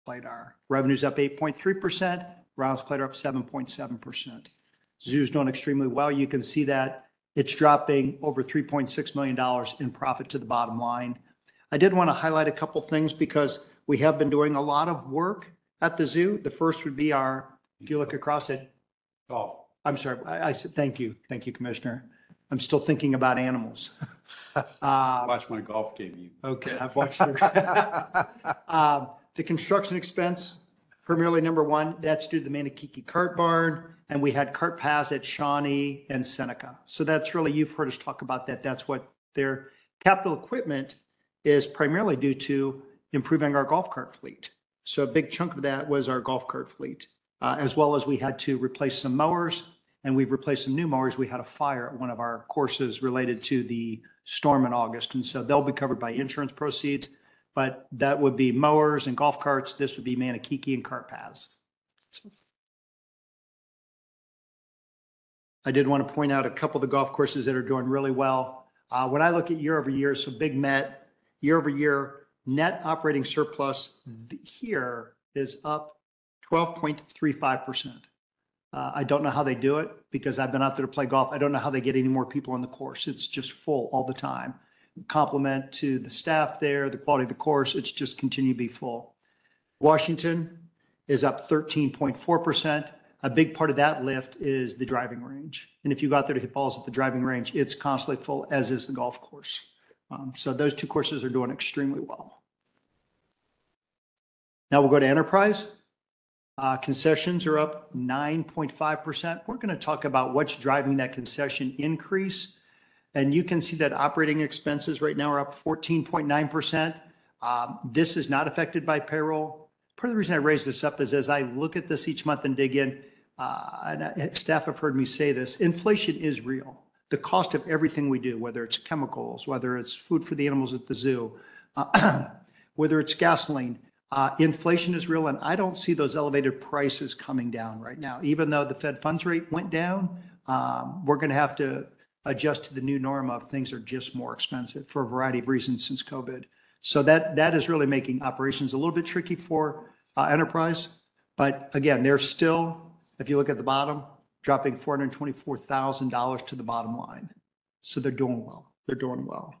played are. Revenue's up 8.3%, rounds played are up 7.7%. Zoo's doing extremely well. You can see that it's dropping over $3.6 million in profit to the bottom line. I did want to highlight a couple things because we have been doing a lot of work at the zoo. The first would be if you look across it. Golf. I'm sorry, I said, thank you, Commissioner. I'm still thinking about animals. Watch my golf game. Okay, I've watched the construction expense, primarily number one, that's due to the Manakiki Cart Barn, and we had cart paths at Shawnee and Seneca. So that's really, you've heard us talk about that. That's what their capital equipment is primarily due to improving our golf cart fleet. So a big chunk of that was our golf cart fleet, as well as we had to replace some mowers, and we've replaced some new mowers. We had a fire at one of our courses related to the storm in August, and so they'll be covered by insurance proceeds, but that would be mowers and golf carts. This would be Manakiki and cart paths. I did want to point out a couple of the golf courses that are doing really well. When I look at year over year, so Big Met, year over year, net operating surplus here is up 12.35%. I don't know how they do it because I've been out there to play golf. I don't know how they get any more people on the course. It's just full all the time. Compliment to the staff there, the quality of the course, it's just continue to be full. Washington is up 13.4%. A big part of that lift is the driving range. And if you go out there to hit balls at the driving range, it's constantly full, as is the golf course. So those two courses are doing extremely well. Now we'll go to Enterprise. Concessions are up 9.5%. We're going to talk about what's driving that concession increase. And you can see that operating expenses right now are up 14.9%. This is not affected by payroll. Part of the reason I raise this up is as I look at this each month and dig in, and staff have heard me say this, inflation is real. The cost of everything we do, whether it's chemicals, whether it's food for the animals at the zoo, whether it's gasoline, inflation is real, and I don't see those elevated prices coming down right now. Even though the Fed funds rate went down, we're going to have to adjust to the new norm of things are just more expensive for a variety of reasons since COVID. So that is really making operations a little bit tricky for Enterprise. But again, they're still, if you look at the bottom, dropping $424,000 to the bottom line. So they're doing well. They're doing well.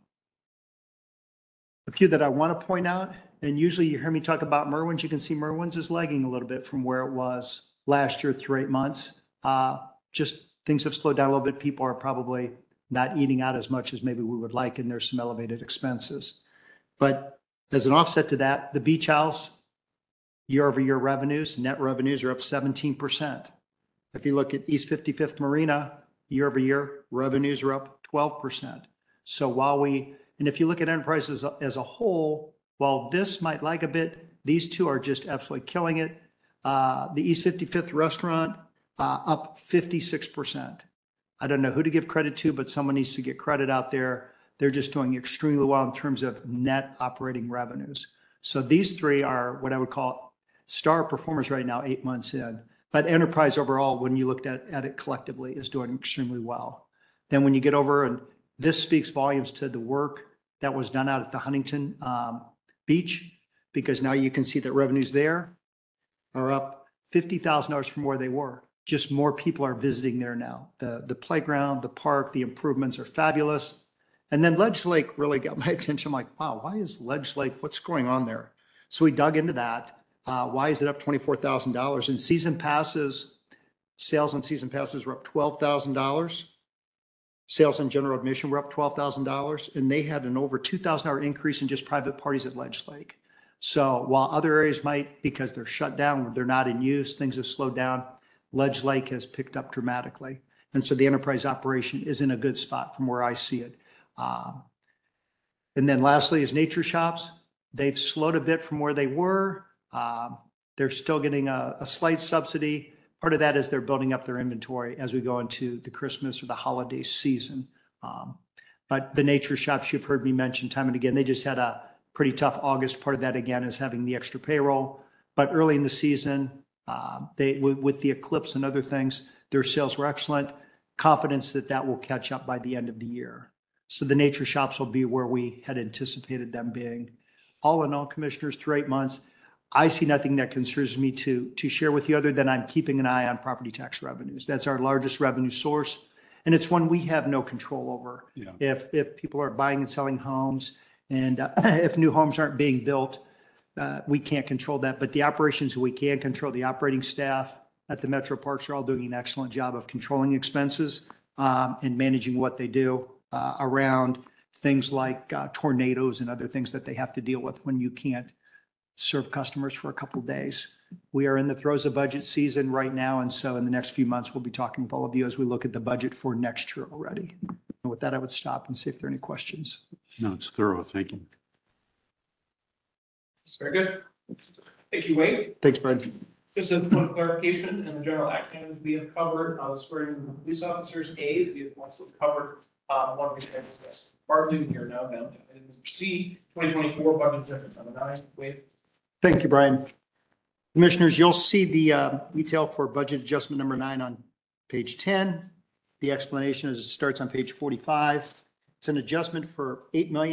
A few that I want to point out, and usually you hear me talk about Merwin's, you can see Merwin's is lagging a little bit from where it was last year through 8 months. Just things have slowed down a little bit. People are probably not eating out as much as maybe we would like, and there's some elevated expenses. But as an offset to that, the Beach House, year over year revenues, net revenues are up 17%. If you look at East 55th Marina, year over year, revenues are up 12%. So and if you look at Enterprises as a whole, while this might lag a bit, these two are just absolutely killing it. The East 55th restaurant, up 56%. I don't know who to give credit to, but someone needs to get credit out there. They're just doing extremely well in terms of net operating revenues. So these three are what I would call star performers right now, 8 months in. But Enterprise overall, when you looked at it collectively, is doing extremely well. Then when you get over, and this speaks volumes to the work that was done out at the Huntington Beach, because now you can see that revenues there are up $50,000 from where they were. Just more people are visiting there now. The playground, the park, the improvements are fabulous. And then Ledge Lake really got my attention. I'm like, wow, why is Ledge Lake, what's going on there? So we dug into that. Why is it up $24,000? And season passes, sales on season passes were up $12,000. Sales on general admission were up $12,000. And they had an over $2,000 increase in just private parties at Ledge Lake. So while other areas might, because they're shut down, they're not in use, things have slowed down, Ledge Lake has picked up dramatically. And so the Enterprise operation is in a good spot from where I see it. And then lastly is Nature Shops. They've slowed a bit from where they were. They're still getting a slight subsidy. Part of that is they're building up their inventory as we go into the Christmas or the holiday season. But the Nature Shops, you've heard me mention time and again, they just had a pretty tough August. Part of that, again, is having the extra payroll. But early in the season, with the eclipse and other things, their sales were excellent. Confidence that that will catch up by the end of the year. So the Nature Shops will be where we had anticipated them being. All in all, commissioners, through 8 months, I see nothing that concerns me to share with you other than I'm keeping an eye on property tax revenues. That's our largest revenue source. And it's one we have no control over. Yeah. If people are buying and selling homes and if new homes aren't being built, we can't control that. But the operations we can control, the operating staff at the Metro Parks are all doing an excellent job of controlling expenses and managing what they do around things like tornadoes and other things that they have to deal with when you can't serve customers for a couple of days. We are in the throes of budget season right now. And so in the next few months, we'll be talking with all of you as we look at the budget for next year already. And with that, I would stop and see if there are any questions. No, it's thorough. Thank you. Very good. Thank you, Wade. Thanks, Brad. Just a point of clarification, in the general action items we have covered, swearing in police officers, A, we have also covered, one return discussed. Partly, we are now down to item C, 2024 budget adjustment number 9. Wade. Thank you, Brian. Commissioners, you'll see the detail for budget adjustment number 9 on page 10. The explanation is it starts on page 45. It's an adjustment for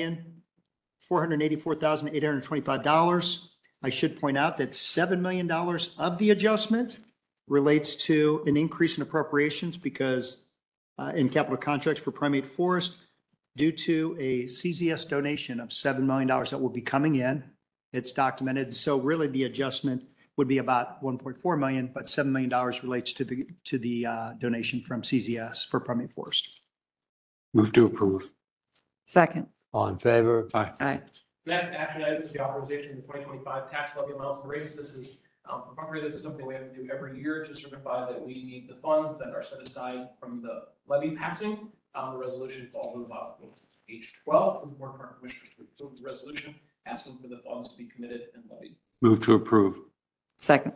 $8,484,825. I should point out that $7 million of the adjustment relates to an increase in appropriations because in capital contracts for primate forest due to a CZS donation of $7 million that will be coming in. It's documented. So really the adjustment would be about 1.4 million, but $7 million relates to the donation from CZS for primate forest. Move to approve. Second. All in favor? Aye. Aye. Next action item is the authorization of the 2025 tax levy amounts and rates. This is something we have to do every year to certify that we need the funds that are set aside from the levy passing. The resolution falls on about page 12 of the Board of Park Commissioners to approve the resolution asking for the funds to be committed and levied. Move to approve. Second.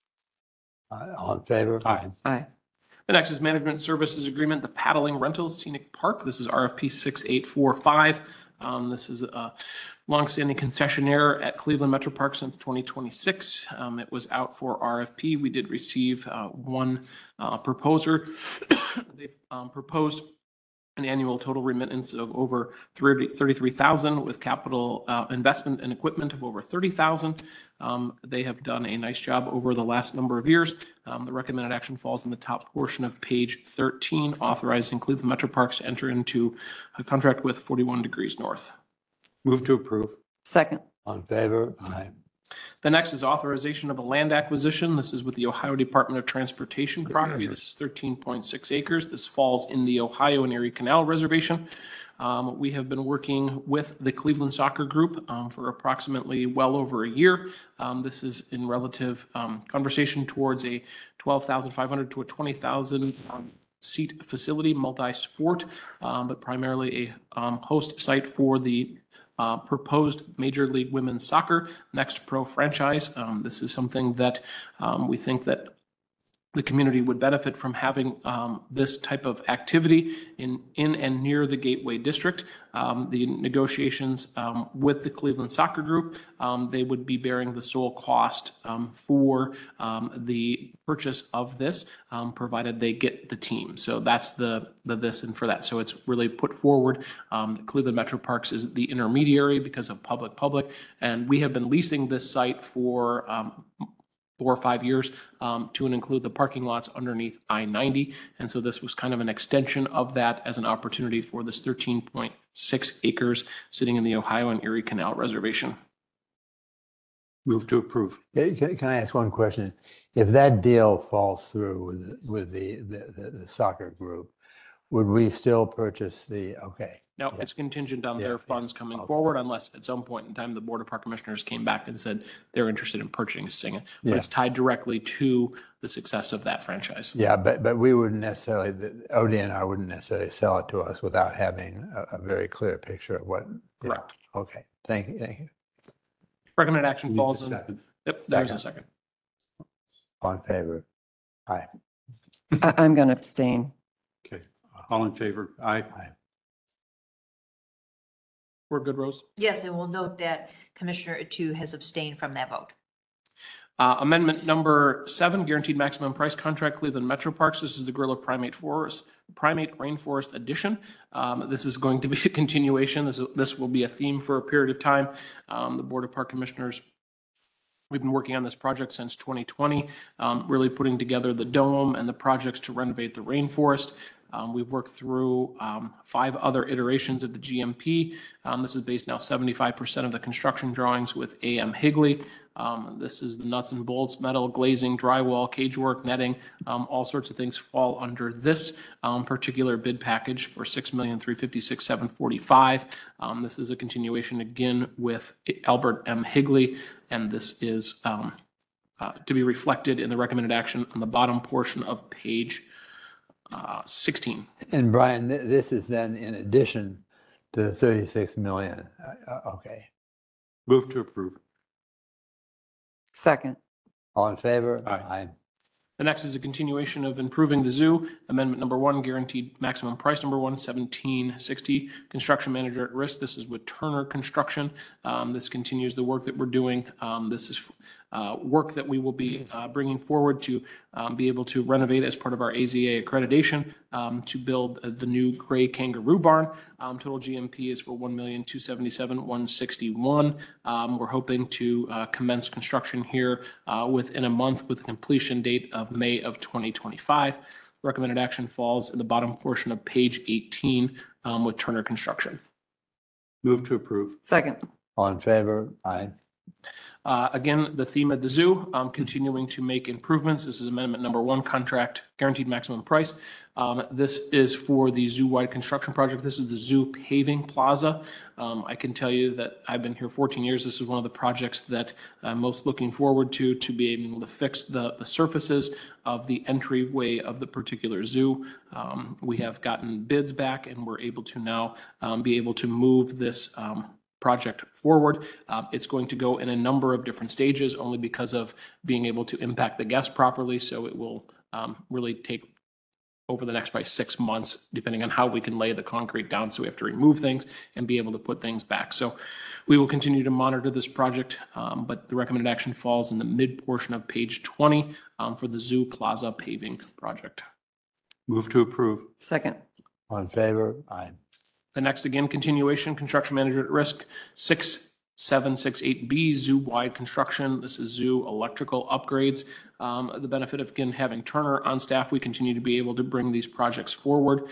All in favor? Aye. Aye. The next is Management Services Agreement, the Paddling Rentals Scenic Park. This is RFP 6845. This is a longstanding concessionaire at Cleveland Metro Park since 2026. It was out for RFP. We did receive one proposer. They've proposed an annual total remittance of over $33,000 with capital investment and equipment of over $30,000. They have done a nice job over the last number of years. The recommended action falls in the top portion of page 13, authorizing Cleveland Metro Parks to enter into a contract with 41 Degrees North. Move to approve. Second. All in favor? Aye. The next is authorization of a land acquisition. This is with the Ohio Department of Transportation property. This is 13.6 acres. This falls in the Ohio and Erie Canal Reservation. We have been working with the Cleveland Soccer Group for approximately well over a year. This is in relative conversation towards a 12,500 to a 20,000 seat facility, multi-sport, but primarily a host site for the proposed Major League Women's Soccer Next Pro franchise. This is something that we think that the community would benefit from having this type of activity in and near the Gateway District. The negotiations with the Cleveland Soccer Group, they would be bearing the sole cost for the purchase of this, provided they get the team. So that's the this and for that. So it's really put forward. Cleveland Metro Parks is the intermediary because of public, and we have been leasing this site for 4 or 5 years to include the parking lots underneath I-90. And so this was kind of an extension of that as an opportunity for this 13.6 acres sitting in the Ohio and Erie Canal Reservation. Move to approve. Can I ask one question? If that deal falls through with the soccer group, would we still purchase okay? No, Yeah. it's contingent on Yeah, their funds coming Okay. forward unless at some point in time the Board of Park Commissioners came back and said they're interested in purchasing it. But Yeah. it's tied directly to the success of that franchise. Yeah, but we wouldn't necessarily, ODNR wouldn't necessarily sell it to us without having a very clear picture of what. Yeah. Correct. Okay, thank you. Recommended action Need falls a in. second. Yep, there's a second. All in favor? Aye. I'm going to abstain. Okay. All in favor? Aye. We're good, Rose. Yes, and we'll note that Commissioner Atu has abstained from that vote. Amendment number 7, guaranteed maximum price contract, Cleveland Metro Parks. This is the Gorilla Primate Rainforest Edition. This is going to be a continuation. This will be a theme for a period of time. The Board of Park Commissioners We've been working on this project since 2020, really putting together the dome and the projects to renovate the rainforest. We've worked through 5 other iterations of the GMP. This is based now 75% of the construction drawings with AM Higley. This is the nuts and bolts, metal, glazing, drywall, cage work, netting, all sorts of things fall under this particular bid package for $6,356,745. This is a continuation again with Albert M. Higley, and this is to be reflected in the recommended action on the bottom portion of page 16. And Brian, this is then in addition to the 36 million. Okay. Move to approve. Second. All in favor? Aye. The next is a continuation of improving the zoo. Amendment number 1, guaranteed maximum price number 1, $17.60. Construction manager at risk. This is with Turner Construction. This continues the work that we're doing. This is work that we will be bringing forward to be able to renovate as part of our AZA accreditation to build the new gray kangaroo barn. Total GMP is for $1,277,161. We're hoping to commence construction here within a month with a completion date of May of 2025. Recommended action falls in the bottom portion of page 18 with Turner Construction. Move to approve. Second. All in favor? Aye. Again, the theme of the zoo, continuing to make improvements. This is amendment number 1, contract guaranteed maximum price. This is for the zoo-wide construction project. This is the zoo paving plaza. I can tell you that I've been here 14 years. This is one of the projects that I'm most looking forward to be able to fix the surfaces of the entryway of the particular zoo. We have gotten bids back and we're able to now be able to move this project forward. It's going to go in a number of different stages only because of being able to impact the guests properly. So it will really take over the next probably 6 months, depending on how we can lay the concrete down. So we have to remove things and be able to put things back. So we will continue to monitor this project, but the recommended action falls in the mid portion of page 20 for the Zoo Plaza paving project. Move to approve. Second. All in favor? Aye. The next, again, continuation, construction manager at risk, 6768B, zoo-wide construction. This is zoo electrical upgrades. The benefit of, again, having Turner on staff, we continue to be able to bring these projects forward.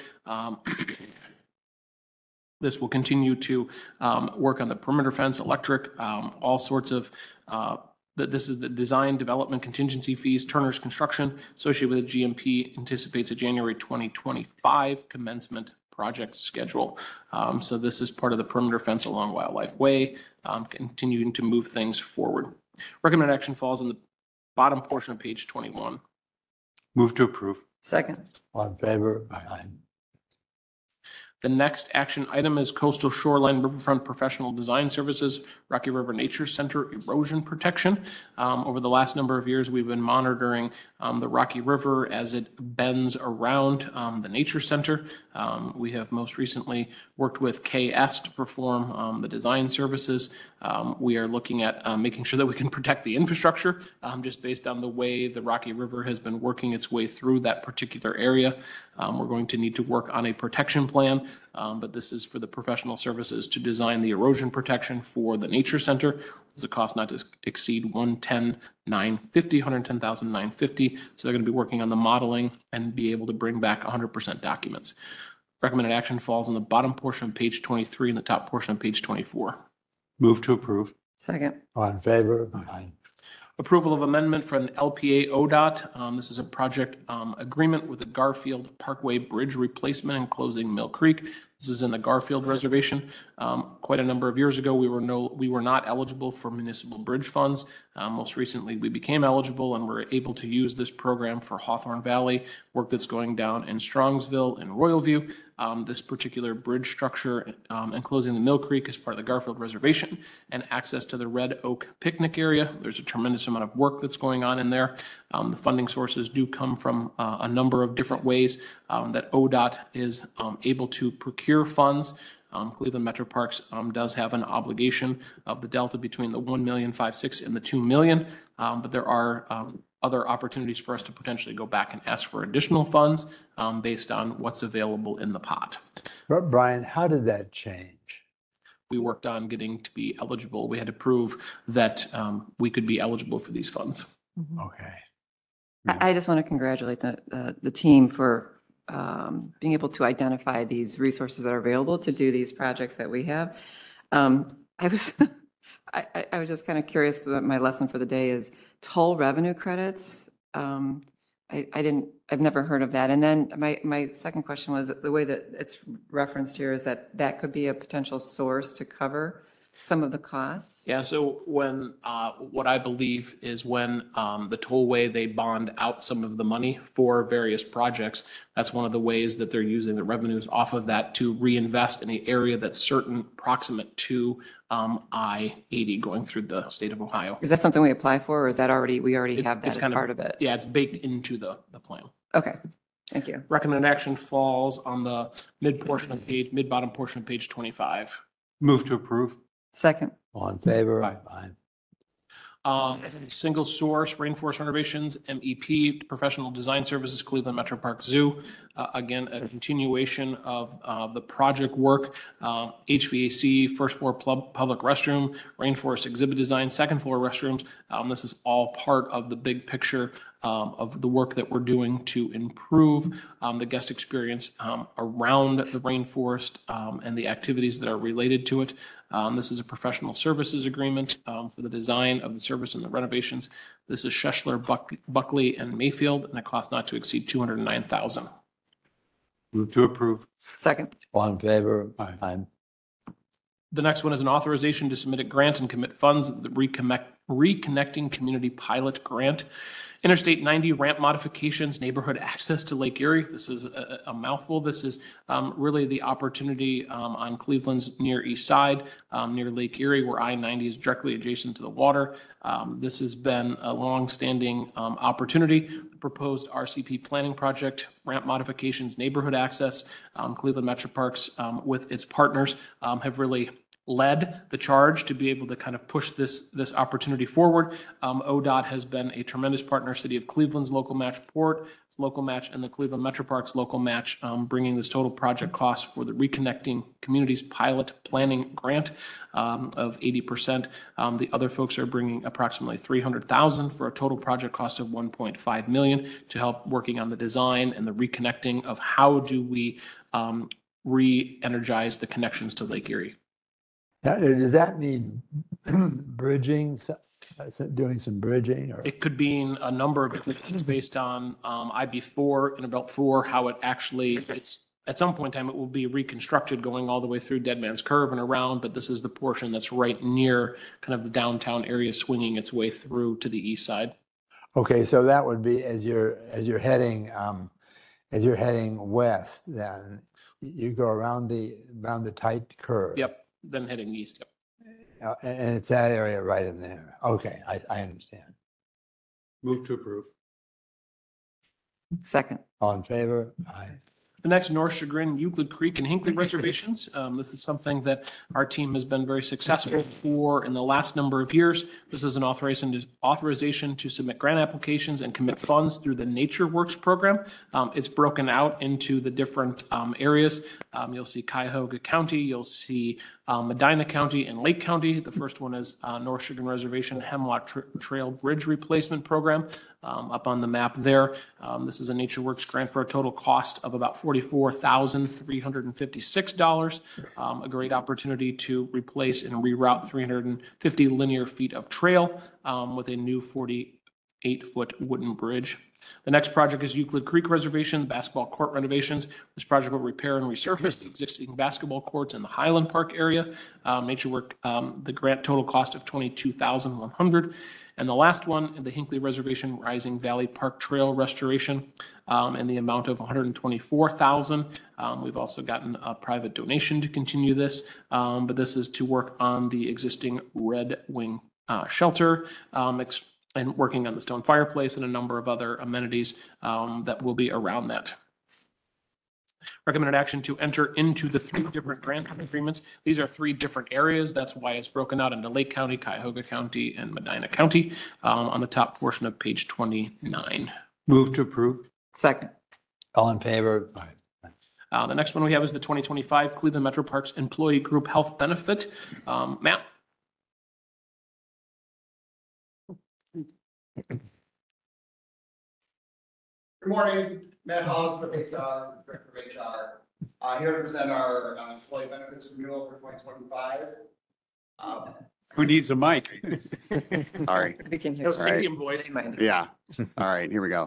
This will continue to work on the perimeter fence, electric, all sorts of this is the design, development, contingency fees. Turner's construction associated with the GMP anticipates a January 2025 commencement project schedule. So this is part of the perimeter fence along Wildlife Way, continuing to move things forward. Recommended action falls in the bottom portion of page 21. Move to approve. Second. All in favor? Aye. The next action item is Coastal Shoreline Riverfront Professional Design Services, Rocky River Nature Center erosion protection. Over the last number of years, we've been monitoring the Rocky River as it bends around the Nature Center. We have most recently worked with KS to perform the design services. We are looking at making sure that we can protect the infrastructure just based on the way the Rocky River has been working its way through that particular area. We're going to need to work on a protection plan, but this is for the professional services to design the erosion protection for the Nature Center. There's a cost not to exceed $110,950. So they're going to be working on the modeling and be able to bring back 100% documents. Recommended action falls in the bottom portion of page 23 and the top portion of page 24. Move to approve. Second. All in favor? Aye. Approval of amendment for an LPA ODOT. This is a project agreement with the Garfield Parkway Bridge replacement and closing Mill Creek. This is in the Garfield Reservation. Quite a number of years ago, we were not eligible for municipal bridge funds. Most recently, we became eligible and were able to use this program for Hawthorne Valley, work that's going down in Strongsville and Royalview. This particular bridge structure enclosing the Mill Creek is part of the Garfield Reservation and access to the Red Oak picnic area. There's a tremendous amount of work that's going on in there. The funding sources do come from a number of different ways that ODOT is able to procure funds. Cleveland Metro Parks does have an obligation of the delta between the $1,560,000 and the $2 million, but there are other opportunities for us to potentially go back and ask for additional funds based on what's available in the pot. Brian, how did that change? we worked on getting to be eligible. We had to prove that we could be eligible for these funds. Okay. I just want to congratulate the team for being able to identify these resources that are available to do these projects that we have. I was, I was just kind of curious, my lesson for the day is toll revenue credits. I've never heard of that. And then my second question was the way that it's referenced here is that that could be a potential source to cover some of the costs. Yeah, so when, what I believe is when the tollway, they bond out some of the money for various projects, that's one of the ways that they're using the revenues off of that to reinvest in the area that's certain proximate to I-80 going through the state of Ohio. Is that something we apply for, or is that already, we already have that It's as kind part of it? Yeah, it's baked into the plan. Okay, thank you. Recommended action falls on the mid-bottom portion of page 25. Move to approve. Second, All in favor? Aye. Single source rainforest renovations, MEP, professional design services, Cleveland Metro Park Zoo. Again, a continuation of the project work, HVAC, first floor public restroom, rainforest exhibit design, second floor restrooms. This is all part of the big picture of the work that we're doing to improve the guest experience around the rainforest and the activities that are related to it. This is a professional services agreement for the design of the service and the renovations. This is Scheffler, Buckley, and Mayfield, and it costs not to exceed $209,000. Move to approve. second, All in favor? Aye. The next one is an authorization to submit a grant and commit funds, the Reconnecting Community Pilot Grant. Interstate 90 ramp modifications, neighborhood access to Lake Erie. This is a mouthful. This is really the opportunity on Cleveland's near east side, near Lake Erie, where I-90 is directly adjacent to the water. This has been a long-standing opportunity. The proposed RCP planning project, ramp modifications, neighborhood access, Cleveland Metro Parks with its partners have really led the charge to be able to kind of push this opportunity forward. ODOT has been a tremendous partner, City of Cleveland's local match, Port local match, and the Cleveland Metro Parks local match, bringing this total project cost for the Reconnecting Communities Pilot Planning Grant of 80%. The other folks are bringing approximately $300,000 for a total project cost of $1.5 million to help working on the design and the reconnecting of how do we re-energize the connections to Lake Erie. Now, does that mean bridging, doing some bridging or? It could be a number of different things based on IB4 and Belt 4, how it actually, it's at some point in time, it will be reconstructed going all the way through Dead Man's Curve and around, but this is the portion that's right near kind of the downtown area, swinging its way through to the east side. Okay, so that would be as you're heading west, then you go around the tight curve. Yep, then heading east. Yep. And it's that area right in there. Okay, I understand. Move to approve. second, All in favor? Aye. The next, North Chagrin, Euclid Creek, and Hinckley reservations. This is something that our team has been very successful for in the last number of years. This is an authorization to submit grant applications and commit funds through the Nature Works program. It's broken out into the different areas. You'll see Cuyahoga County, you'll see Medina County and Lake County. The first one is North Chagrin Reservation Hemlock Trail Bridge Replacement Program up on the map there. This is a Nature Works grant for a total cost of about $44,356. A great opportunity to replace and reroute 350 linear feet of trail with a new 48-foot wooden bridge. The next project is Euclid Creek Reservation, basketball court renovations. This project will repair and resurface the existing basketball courts in the Highland Park area. Nature Work, the grant total cost of $22,100. And the last one, the Hinckley Reservation Rising Valley Park Trail Restoration, in the amount of $124,000. We've also gotten a private donation to continue this, but this is to work on the existing Red Wing shelter, and working on the stone fireplace and a number of other amenities that will be around that. Recommended action to enter into the 3 different grant agreements. These are 3 different areas. That's why it's broken out into Lake County, Cuyahoga County, and Medina County on the top portion of page 29. Move to approve. second, All in favor? Aye. The next one we have is the 2025 Cleveland Metro Parks Employee Group Health Benefit. Matt? Good morning, Matt Hollis with HR, Director of HR. Here to present our employee benefits renewal for 2025. Who needs a mic? Sorry. We can hear. No stadium voice. Yeah. All right, here we go.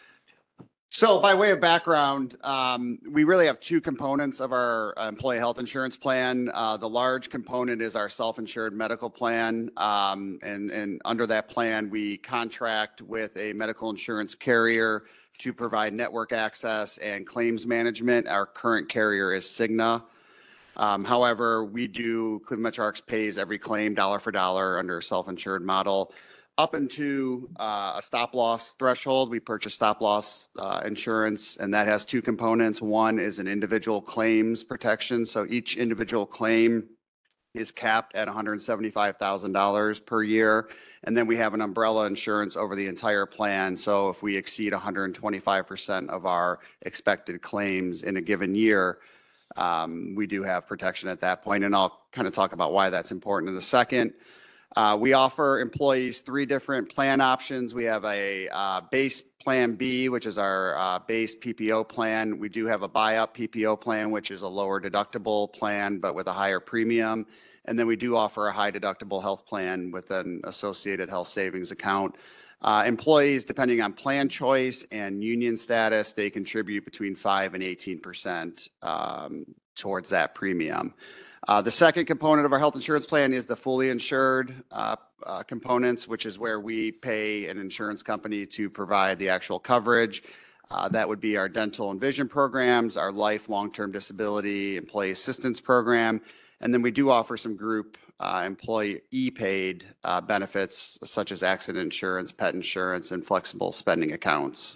So by way of background, we really have two components of our employee health insurance plan. The large component is our self-insured medical plan. And under that plan, we contract with a medical insurance carrier to provide network access and claims management. Our current carrier is Cigna. However, Cleveland Metro Parks pays every claim dollar for dollar under a self-insured model. Up into a stop loss threshold, we purchase stop loss insurance, and that has two components. One is an individual claims protection. So each individual claim is capped at $175,000 per year. And then we have an umbrella insurance over the entire plan. So if we exceed 125% of our expected claims in a given year, we do have protection at that point. And I'll kind of talk about why that's important in a second. We offer employees three different plan options. We have a base plan B, which is our base PPO plan. We do have a buy-up PPO plan, which is a lower deductible plan, but with a higher premium. And then we do offer a high deductible health plan with an associated health savings account. Employees, depending on plan choice and union status, they contribute between 5 and 18% towards that premium. The second component of our health insurance plan is the fully insured components, which is where we pay an insurance company to provide the actual coverage. That would be our dental and vision programs, our life, long-term disability, employee assistance program. And then we do offer some group employee paid benefits such as accident insurance, pet insurance, and flexible spending accounts.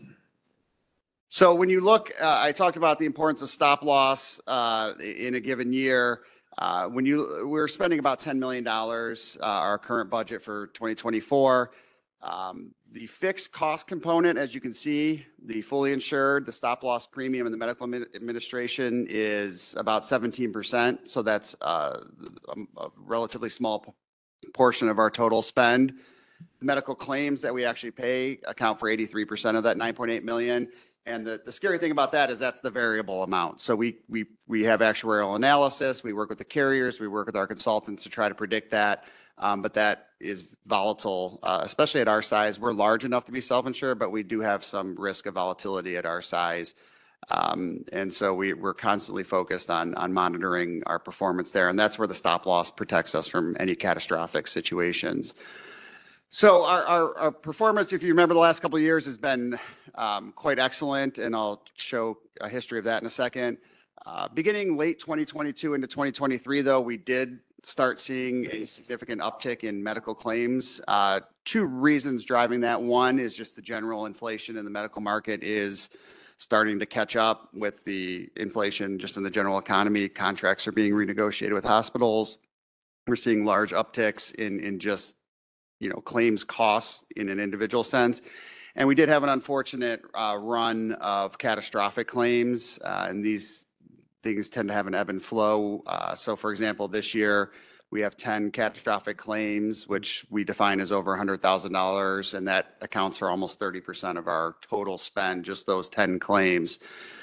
So when you look, I talked about the importance of stop loss in a given year. We're spending about $10 million, our current budget for 2024. The fixed cost component, as you can see, the fully insured, the stop loss premium, and the medical administration is about 17%. So that's a relatively small portion of our total spend. The medical claims that we actually pay account for 83% of that 9.8 million. And the scary thing about that is that's the variable amount. So we have actuarial analysis. We work with the carriers. We work with our consultants to try to predict that. But that is volatile, especially at our size. We're large enough to be self-insured, but we do have some risk of volatility at our size. And so we're constantly focused on monitoring our performance there. And that's where the stop loss protects us from any catastrophic situations. So our performance, if you remember the last couple of years, has been quite excellent, and I'll show a history of that in a second. Beginning late 2022 into 2023, though, we did start seeing a significant uptick in medical claims. Two reasons driving that. One is just the general inflation in the medical market is starting to catch up with the inflation just in the general economy. Contracts are being renegotiated with hospitals. We're seeing large upticks in just claims costs in an individual sense. And we did have an unfortunate run of catastrophic claims, and these things tend to have an ebb and flow. So for example, this year we have 10 catastrophic claims, which we define as over $100,000, and that accounts for almost 30% of our total spend, just those 10 claims.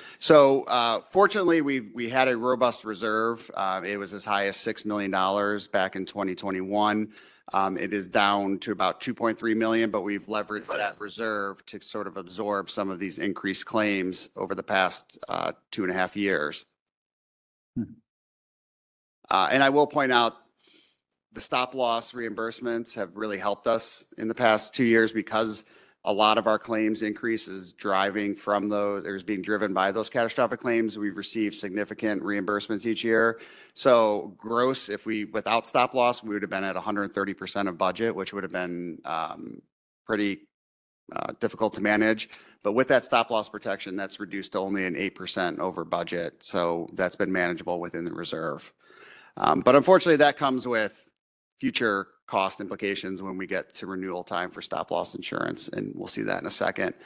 So fortunately, we had a robust reserve. It was as high as $6 million back in 2021. It is down to about 2.3 million, but we've leveraged that reserve to sort of absorb some of these increased claims over the past 2.5 years. And I will point out the stop loss reimbursements have really helped us in the past 2 years because a lot of our claims increase is driving from those, there's being driven by those catastrophic claims. We've received significant reimbursements each year. So gross, without stop loss, we would have been at 130% of budget, which would have been pretty difficult to manage. But with that stop loss protection, that's reduced to only an 8% over budget. So that's been manageable within the reserve. But unfortunately, that comes with future cost implications when we get to renewal time for stop loss insurance, and we'll see that in a second.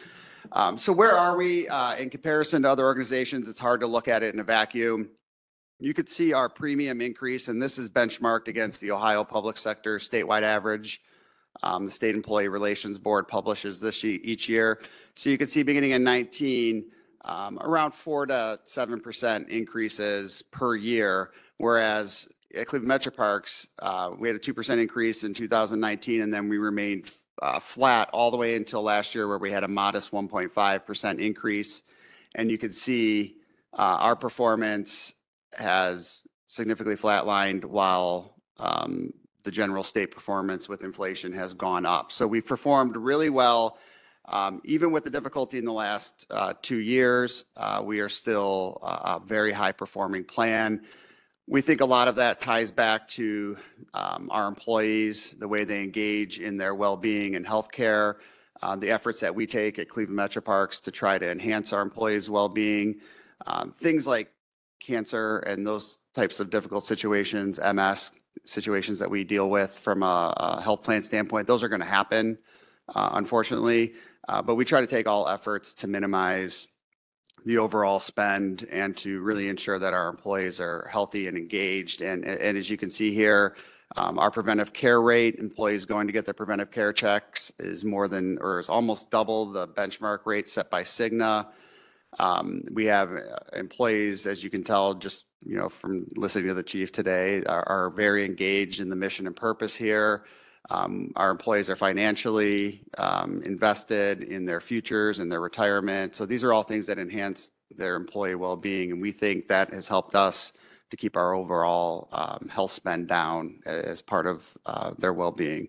So where are we in comparison to other organizations? It's hard to look at it in a vacuum. You could see our premium increase, and this is benchmarked against the Ohio Public Sector statewide average. The State Employee Relations Board publishes this each year. So you can see beginning in 19, around 4 to 7% increases per year, whereas at Cleveland Metro Parks, we had a 2% increase in 2019, and then we remained flat all the way until last year, where we had a modest 1.5% increase. And you can see our performance has significantly flatlined while the general state performance with inflation has gone up. So we've performed really well. Even with the difficulty in the last 2 years, we are still a very high performing plan. We think a lot of that ties back to our employees, the way they engage in their well-being and healthcare, the efforts that we take at Cleveland Metro Parks to try to enhance our employees' well-being, things like cancer and those types of difficult situations, MS situations that we deal with from a health plan standpoint. Those are going to happen, unfortunately, but we try to take all efforts to minimize the overall spend and to really ensure that our employees are healthy and engaged. And as you can see here, our preventive care rate, employees going to get their preventive care checks, is more than, or is almost double the benchmark rate set by Cigna. We have employees, as you can tell, just, you know, from listening to the chief today, are very engaged in the mission and purpose here. Our employees are financially invested in their futures and their retirement. So these are all things that enhance their employee well-being. And we think that has helped us to keep our overall health spend down as part of their well-being.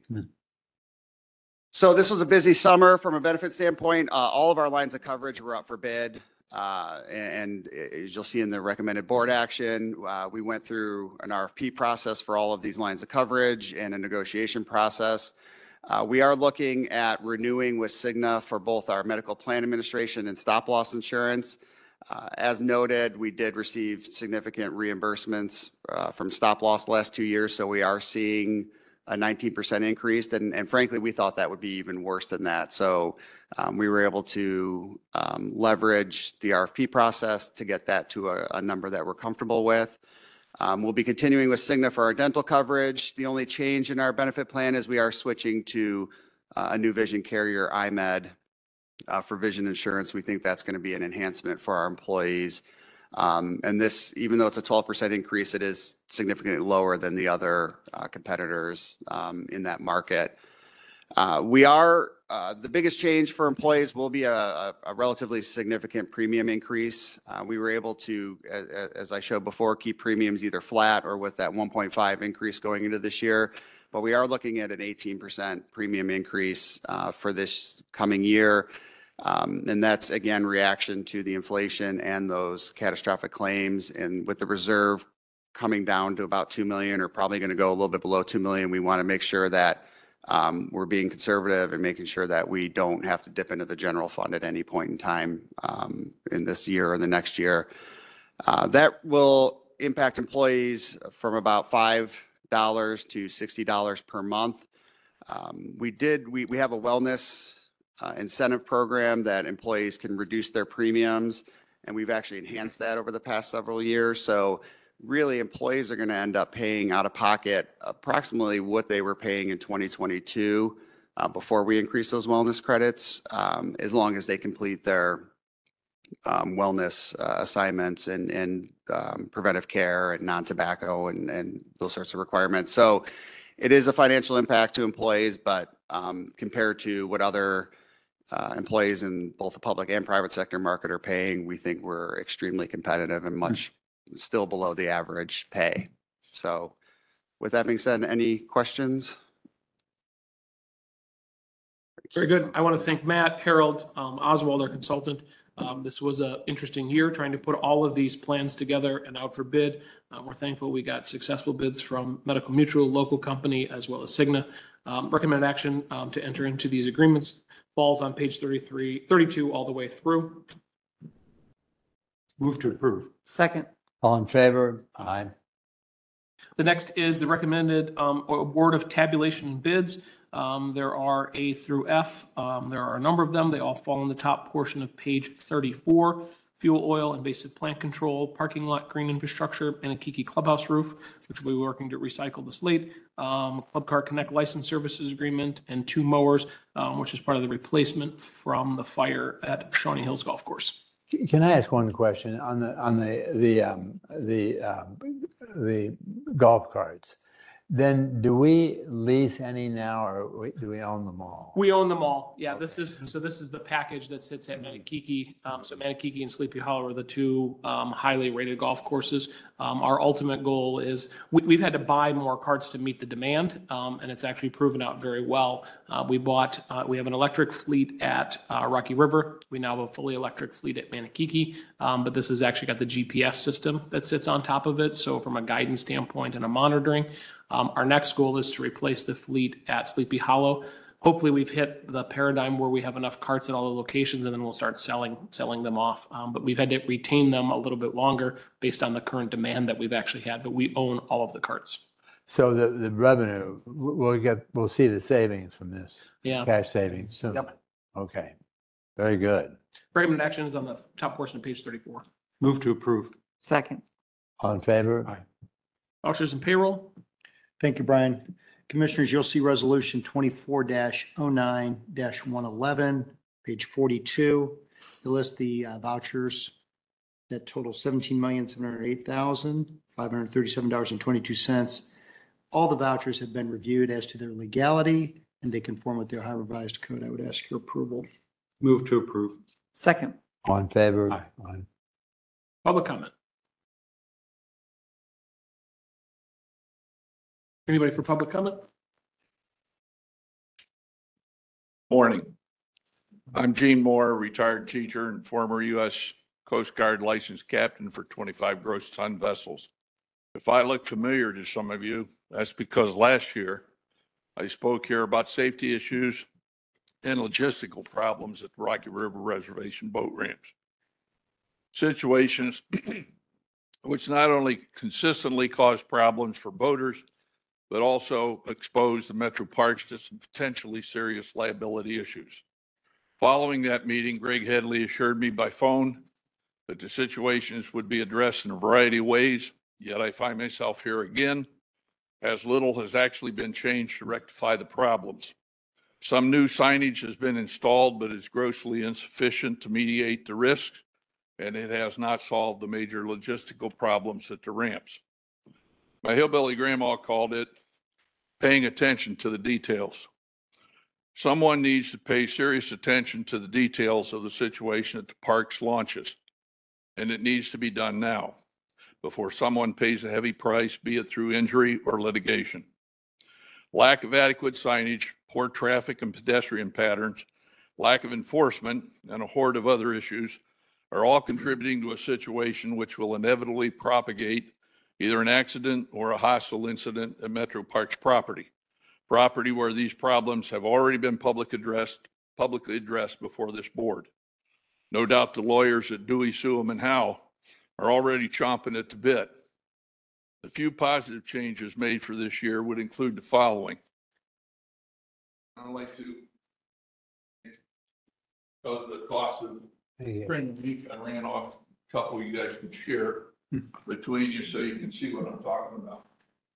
So this was a busy summer from a benefit standpoint. All of our lines of coverage were up for bid. And as you'll see in the recommended board action, we went through an RFP process for all of these lines of coverage and a negotiation process. We are looking at renewing with Cigna for both our medical plan administration and stop loss insurance. As noted, we did receive significant reimbursements from stop loss the last 2 years, so we are seeing a 19% increase. And frankly, we thought that would be even worse than that. So we were able to leverage the RFP process to get that to a number that we're comfortable with. We'll be continuing with Cigna for our dental coverage. The only change in our benefit plan is we are switching to a new vision carrier, iMed, for vision insurance. We think that's going to be an enhancement for our employees. And this, even though it's a 12% increase, it is significantly lower than the other competitors in that market. The biggest change for employees will be a relatively significant premium increase. We were able to, as I showed before, keep premiums either flat or with that 1.5 increase going into this year. But we are looking at an 18% premium increase for this coming year. And that's, again, reaction to the inflation and those catastrophic claims. And with the reserve coming down to about 2 million, or probably going to go a little bit below 2 million, we want to make sure that we're being conservative and making sure that we don't have to dip into the general fund at any point in time in this year or the next year. That will impact employees from about $5 to $60 per month. We have a wellness incentive program that employees can reduce their premiums, and we've actually enhanced that over the past several years. So really, employees are going to end up paying out of pocket approximately what they were paying in 2022 before we increase those wellness credits, as long as they complete their wellness assignments and preventive care and non-tobacco and those sorts of requirements. So it is a financial impact to employees, but compared to what other employees in both the public and private sector market are paying, we think we're extremely competitive and much still below the average pay. So with that being said, any questions? Very good. I want to thank Matt, Harold, Oswald, our consultant. This was an interesting year trying to put all of these plans together and out for bid. We're thankful we got successful bids from Medical Mutual, local company, as well as Cigna. Recommended action to enter into these agreements falls on page 32 all the way through. Move to approve. Second. All in favor? Aye. The next is the recommended award of tabulation and bids. There are A through F. There are a number of them. They all fall in the top portion of page 34. Fuel, oil, invasive plant control, parking lot, green infrastructure, Anakiki Clubhouse roof, which we'll be working to recycle this late. Club Car Connect license services agreement, and 2 mowers, which is part of the replacement from the fire at Shawnee Hills Golf Course. Can I ask one question on the golf carts? Then do we lease any now, or do we own them all? We own them all. Yeah, this is the package that sits at Manakiki. So Manakiki and Sleepy Hollow are the 2 highly rated golf courses. Our ultimate goal is we've had to buy more carts to meet the demand, and it's actually proven out very well. We have an electric fleet at Rocky River. We now have a fully electric fleet at Manakiki, but this has actually got the GPS system that sits on top of it. So from a guidance standpoint and a monitoring, our next goal is to replace the fleet at Sleepy Hollow. Hopefully we've hit the paradigm where we have enough carts at all the locations, and then we'll start selling them off. But we've had to retain them a little bit longer based on the current demand that we've actually had, but we own all of the carts. So the revenue, we'll see the savings from this. Yeah. Cash savings soon. Yep. Okay. Very good. Recommended action is on the top portion of page 34. Move to approve. Second. All in favor? Aye. Vouchers and payroll. Thank you, Brian. Commissioners, you'll see resolution 24-09-111, page 42. It lists the vouchers that total $17,708,537.22. All the vouchers have been reviewed as to their legality, and they conform with the Ohio Revised Code. I would ask your approval. Move to approve. Second. All in favor? Aye. Aye. Public comment. Anybody for public comment? Morning. I'm Gene Moore, retired teacher and former U.S. Coast Guard licensed captain for 25 gross ton vessels. If I look familiar to some of you, that's because last year I spoke here about safety issues and logistical problems at the Rocky River Reservation boat ramps. Situations which not only consistently cause problems for boaters, but also expose the Metro Parks to some potentially serious liability issues. Following that meeting, Greg Headley assured me by phone that the situations would be addressed in a variety of ways, yet I find myself here again, as little has actually been changed to rectify the problems. Some new signage has been installed, but is grossly insufficient to mediate the risks, and it has not solved the major logistical problems at the ramps. My hillbilly grandma called it paying attention to the details. Someone needs to pay serious attention to the details of the situation at the park's launches, and it needs to be done now before someone pays a heavy price, be it through injury or litigation. Lack of adequate signage, poor traffic and pedestrian patterns, lack of enforcement, and a horde of other issues are all contributing to a situation which will inevitably propagate either an accident or a hostile incident at Metro Parks property where these problems have already been publicly addressed before this board. No doubt the lawyers at Dewey, Suam, and Howe are already chomping at the bit. The few positive changes made for this year would include the following. I'd like to, because of the cost of printing, I ran off a couple you guys could share between you so you can see what I'm talking about.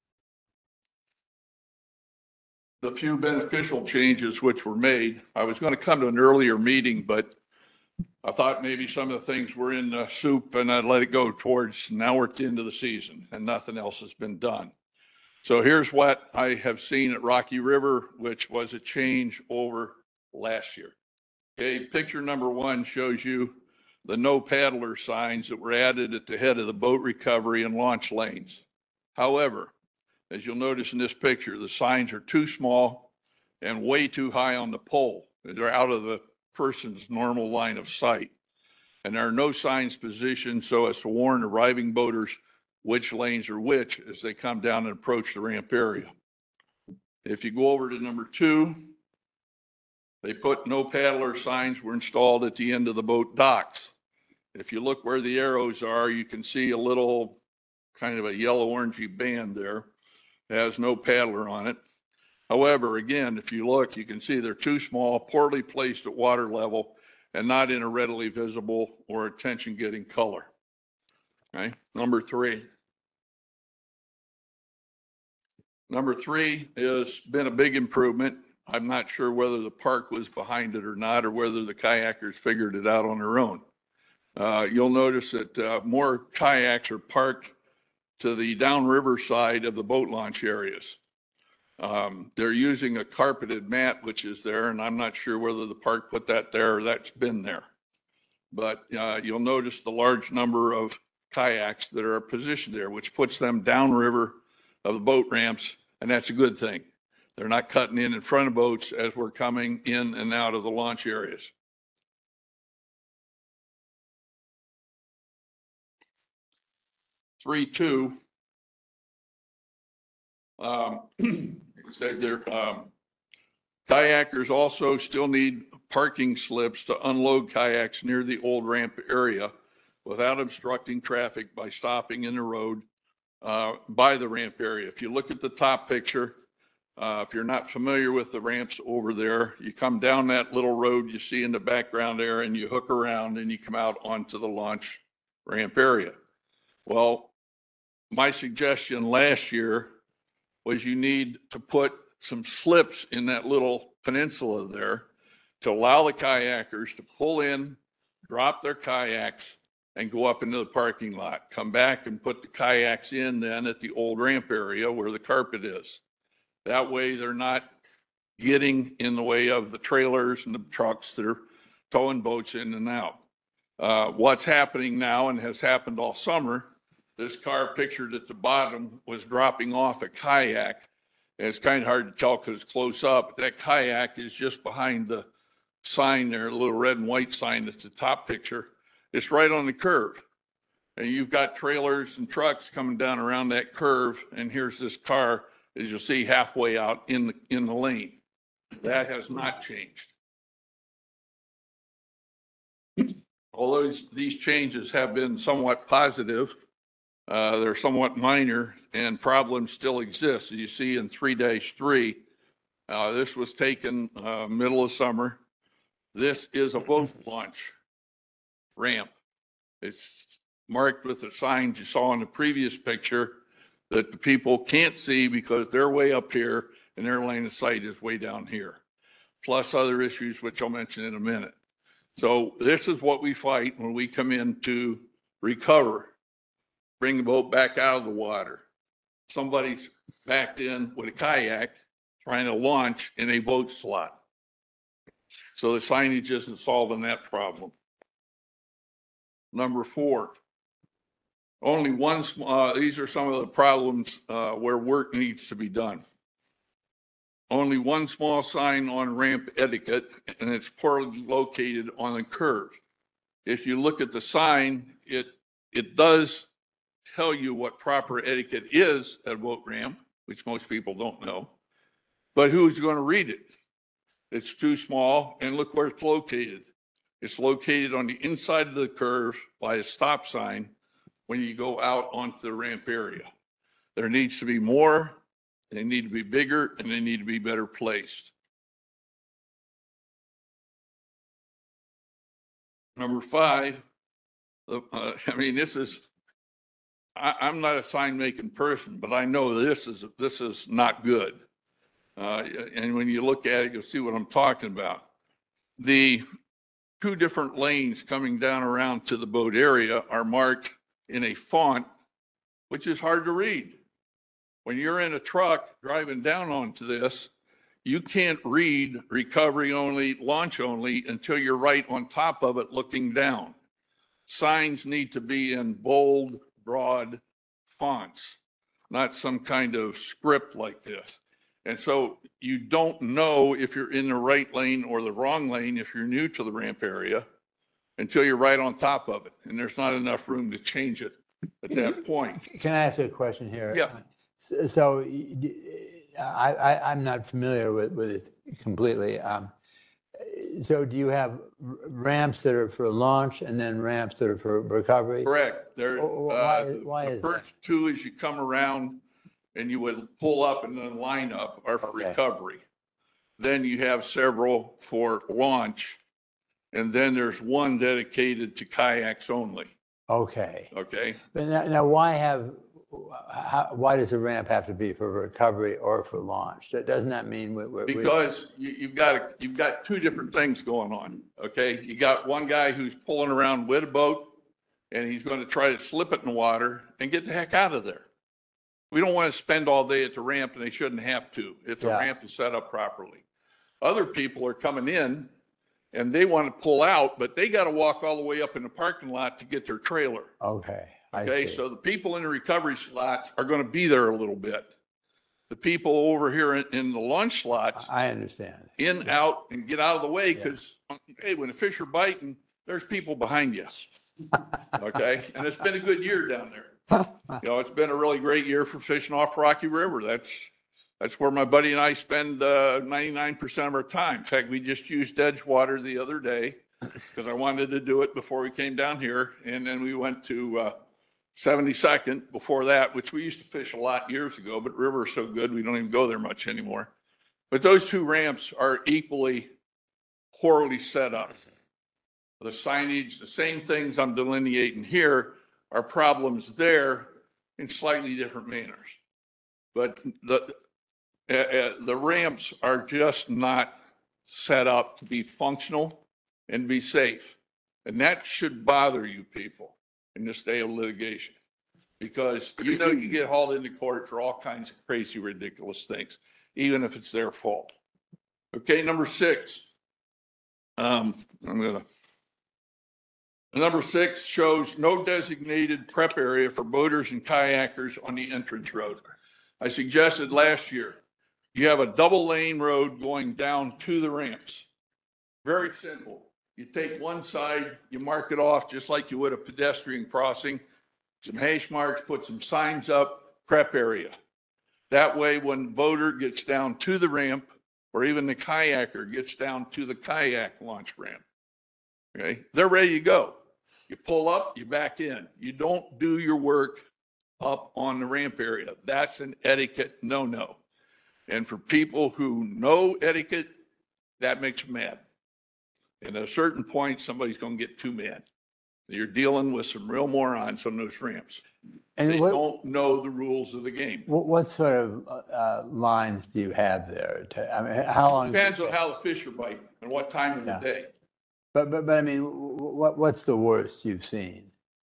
The few beneficial changes which were made, I was going to come to an earlier meeting, but I thought maybe some of the things were in the soup and I'd let it go towards now we're at the end of the season and nothing else has been done. So here's what I have seen at Rocky River, which was a change over last year. Okay, picture number 1 shows you the no paddler signs that were added at the head of the boat recovery and launch lanes. However, as you'll notice in this picture, the signs are too small and way too high on the pole. They're out of the person's normal line of sight. And there are no signs positioned so as to warn arriving boaters which lanes are which as they come down and approach the ramp area. If you go over to number 2, they put no paddler signs were installed at the end of the boat docks. If you look where the arrows are, you can see a little kind of a yellow orangey band there. It has no paddler on it. However, again, if you look, you can see they're too small, poorly placed at water level, and not in a readily visible or attention-getting color. Okay, number three. Number three has been a big improvement. I'm not sure whether the park was behind it or not, or whether the kayakers figured it out on their own. You'll notice that more kayaks are parked to the downriver side of the boat launch areas. They're using a carpeted mat, which is there, and I'm not sure whether the park put that there or that's been there. But you'll notice the large number of kayaks that are positioned there, which puts them downriver of the boat ramps, and that's a good thing. They're not cutting in front of boats as we're coming in and out of the launch areas. Three, two. Kayakers also still need parking slips to unload kayaks near the old ramp area without obstructing traffic by stopping in the road by the ramp area. If you look at the top picture, if you're not familiar with the ramps over there, you come down that little road you see in the background there, and you hook around and you come out onto the launch ramp area. Well, my suggestion last year was you need to put some slips in that little peninsula there to allow the kayakers to pull in, drop their kayaks, and go up into the parking lot. Come back and put the kayaks in then at the old ramp area where the carpet is. That way they're not getting in the way of the trailers and the trucks that are towing boats in and out. What's happening now and has happened all summer, this car pictured at the bottom was dropping off a kayak. And it's kind of hard to tell because it's close up. That kayak is just behind the sign there, a little red and white sign that's the top picture. It's right on the curve. And you've got trailers and trucks coming down around that curve. And here's this car, as you'll see, halfway out in the lane. That has not changed. Although these changes have been somewhat positive, they're somewhat minor and problems still exist. As you see in 3-3, this was taken middle of summer. This is a boat launch ramp. It's marked with the signs you saw in the previous picture that the people can't see because they're way up here and their line of sight is way down here. Plus other issues, which I'll mention in a minute. So this is what we fight when we come in to recover, bring the boat back out of the water. Somebody's backed in with a kayak trying to launch in a boat slot. So the signage isn't solving that problem. Number 4, only one, these are some of the problems where work needs to be done. Only one small sign on ramp etiquette, and it's poorly located on the curve. If you look at the sign, it does tell you what proper etiquette is at a boat ramp, which most people don't know, but who's going to read it? It's too small, and look where it's located. It's located on the inside of the curve by a stop sign when you go out onto the ramp area. There needs to be more, they need to be bigger, and they need to be better placed. Number 5, I mean, this is, I'm not a sign making person, but I know this is not good. And when you look at it, you'll see what I'm talking about. The 2 different lanes coming down around to the boat area are marked in a font, which is hard to read. When you're in a truck driving down onto this, you can't read recovery only, launch only until you're right on top of it looking down. Signs need to be in bold, broad fonts, not some kind of script like this. And so you don't know if you're in the right lane or the wrong lane if you're new to the ramp area until you're right on top of it. And there's not enough room to change it at that point. Can I ask you a question here? Yeah. So I'm not familiar with it completely. So do you have ramps that are for launch and then ramps that are for recovery? Correct. There, Why the is first 2 as you come around and you would pull up and then line up are for Okay. recovery. Then you have several for launch, and then there's one dedicated to kayaks only, Okay. okay? But now why does the ramp have to be for recovery or for launch? Doesn't that mean Because you've got two different things going on, okay? You got one guy who's pulling around with a boat, and he's going to try to slip it in the water and get the heck out of there. We don't want to spend all day at the ramp, and they shouldn't have to if the Yeah. ramp is set up properly. Other people are coming in, and they want to pull out, but they got to walk all the way up in the parking lot to get their trailer. Okay. I Okay, see. so the people in the recovery slots are going to be there a little bit. The people over here in the lunch slots, I understand. in, out, and get out of the way, because, hey, when the fish are biting, there's people behind you. Okay, and it's been a good year down there. You know, it's been a really great year for fishing off Rocky River. That's where my buddy and I spend 99% of our time. In fact, we just used Edgewater the other day because I wanted to do it before we came down here. And then we went to 72nd before that, which we used to fish a lot years ago, but river is so good, we don't even go there much anymore. But those two ramps are equally poorly set up. The signage, the same things I'm delineating here are problems there in slightly different manners. But the ramps are just not set up to be functional and be safe. And that should bother you people in this day of litigation, because you know you get hauled into court for all kinds of crazy, ridiculous things, even if it's their fault. Okay, number 6. Number 6 shows no designated prep area for boaters and kayakers on the entrance road. I suggested last year, you have a double lane road going down to the ramps. Very simple. You take one side, you mark it off just like you would a pedestrian crossing, some hash marks, put some signs up, prep area. That way, when the boater gets down to the ramp, or even the kayaker gets down to the kayak launch ramp, okay, they're ready to go. You pull up, you back in. You don't do your work up on the ramp area. That's an etiquette no-no. And for people who know etiquette, that makes them mad. And at a certain point, somebody's going to get too mad. You're dealing with some real morons on those ramps. And They what, don't know the rules of the game. what sort of lines do you have there? I mean, how long? Depends on how the fish are biting and what time of the Yeah. day. But I mean, what's the worst you've seen?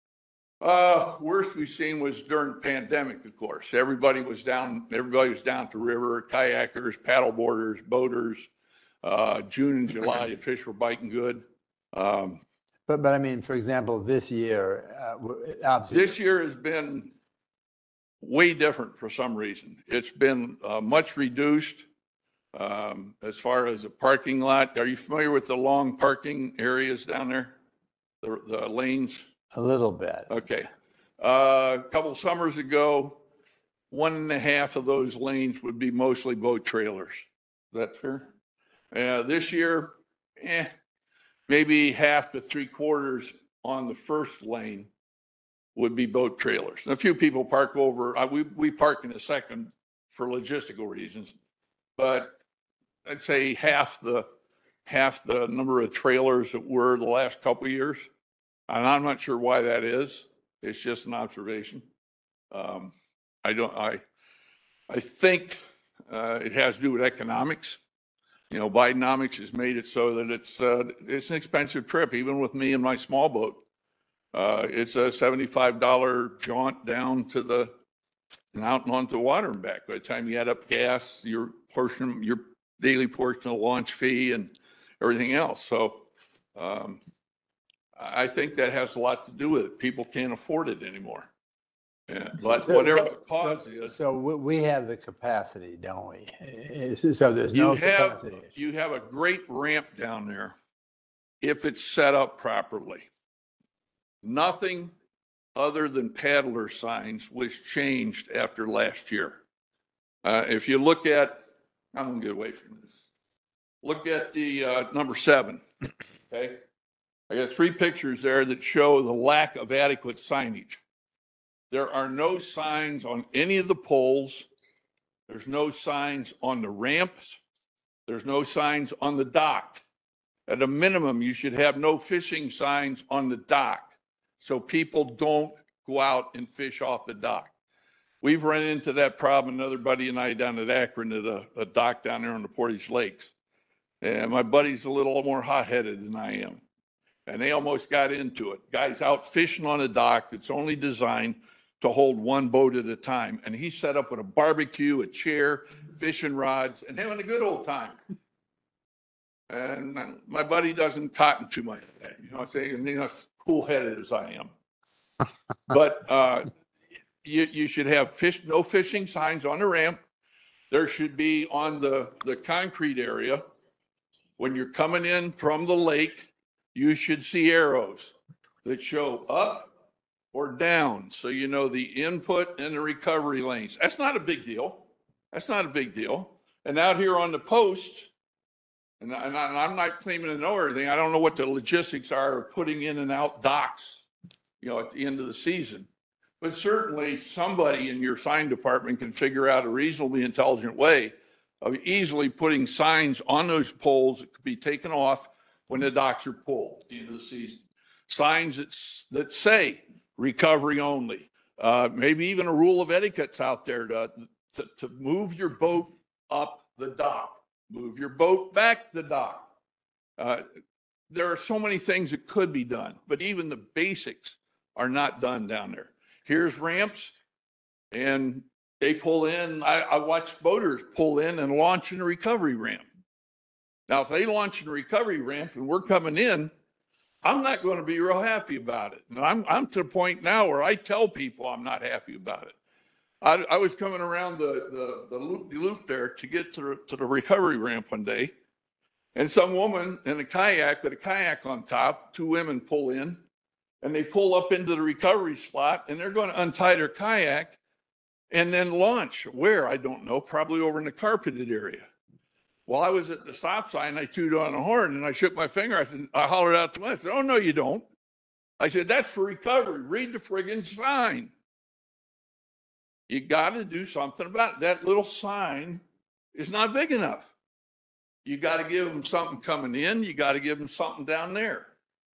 Worst we've seen was during the pandemic, of course. Everybody was down to river, kayakers, paddleboarders, boaters. June and July, the fish were biting good. But I mean, for example, this year, obviously. This year has been way different for some reason. It's been much reduced as far as the parking lot. Are you familiar with the long parking areas down there? The lanes? A little bit. Okay. A couple of summers ago, 1.5 of those lanes would be mostly boat trailers. Is that fair? This year, maybe 1/2 to 3/4 on the first lane would be boat trailers. And a few people park over. We park in the second for logistical reasons, but I'd say half the number of trailers that were the last couple of years. And I'm not sure why that is. It's just an observation. I think it has to do with economics. You know, Bidenomics has made it so that it's an expensive trip, even with me and my small boat. It's a $75 jaunt down to and out and onto the water and back. By the time you add up gas, your daily portion of launch fee and everything else. So I think that has a lot to do with it. People can't afford it anymore. Yeah, but whatever the cause is. So we have the capacity, don't we? So there's no capacity. You have a great ramp down there if it's set up properly. Nothing other than paddler signs was changed after last year. If you look at, I'm going to get away from this. Look at the number 7. Okay. I got 3 pictures there that show the lack of adequate signage. There are no signs on any of the poles There's no signs on the ramps. There's no signs on the dock. At a minimum, you should have no fishing signs on the dock so people don't go out and fish off the dock. We've run into that problem, another buddy and I down at Akron at a dock down there on the Portage Lakes. And my buddy's a little more hot-headed than I am. And they almost got into it. Guys out fishing on a dock that's only designed to hold one boat at a time. And he set up with a barbecue, a chair, fishing rods, and having a good old time. And my buddy doesn't cotton too much of that, you know what I'm saying? And, you know, cool-headed as I am. But you should have no fishing signs on the ramp. There should be on the concrete area. When you're coming in from the lake, you should see arrows that show up or down, so you know the input and the recovery lanes. That's not a big deal. That's not a big deal. And out here on the post, and I'm not claiming to know everything. I don't know what the logistics are of putting in and out docks, you know, at the end of the season. But certainly somebody in your sign department can figure out a reasonably intelligent way of easily putting signs on those poles that could be taken off when the docks are pulled at the end of the season. Signs that say recovery only. Maybe even a rule of etiquette's out there to move your boat up the dock. Move your boat back the dock. There are so many things that could be done, but even the basics are not done down there. Here's ramps, and they pull in. I watch boaters pull in and launch in a recovery ramp. Now, if they launch in a recovery ramp and we're coming in, I'm not going to be real happy about it. And I'm to the point now where I tell people I'm not happy about it. I was coming around the loop there to get to the recovery ramp one day, and some woman in a kayak with a kayak on top, two women pull in, and they pull up into the recovery slot, and they're going to untie their kayak and then launch. Where? I don't know, probably over in the carpeted area. Well, I was at the stop sign, I tooted on a horn, and I shook my finger. I hollered out to them. I said, "Oh, no, you don't." I said, "That's for recovery. Read the friggin' sign." You got to do something about it. That little sign is not big enough. You got to give them something coming in. You got to give them something down there.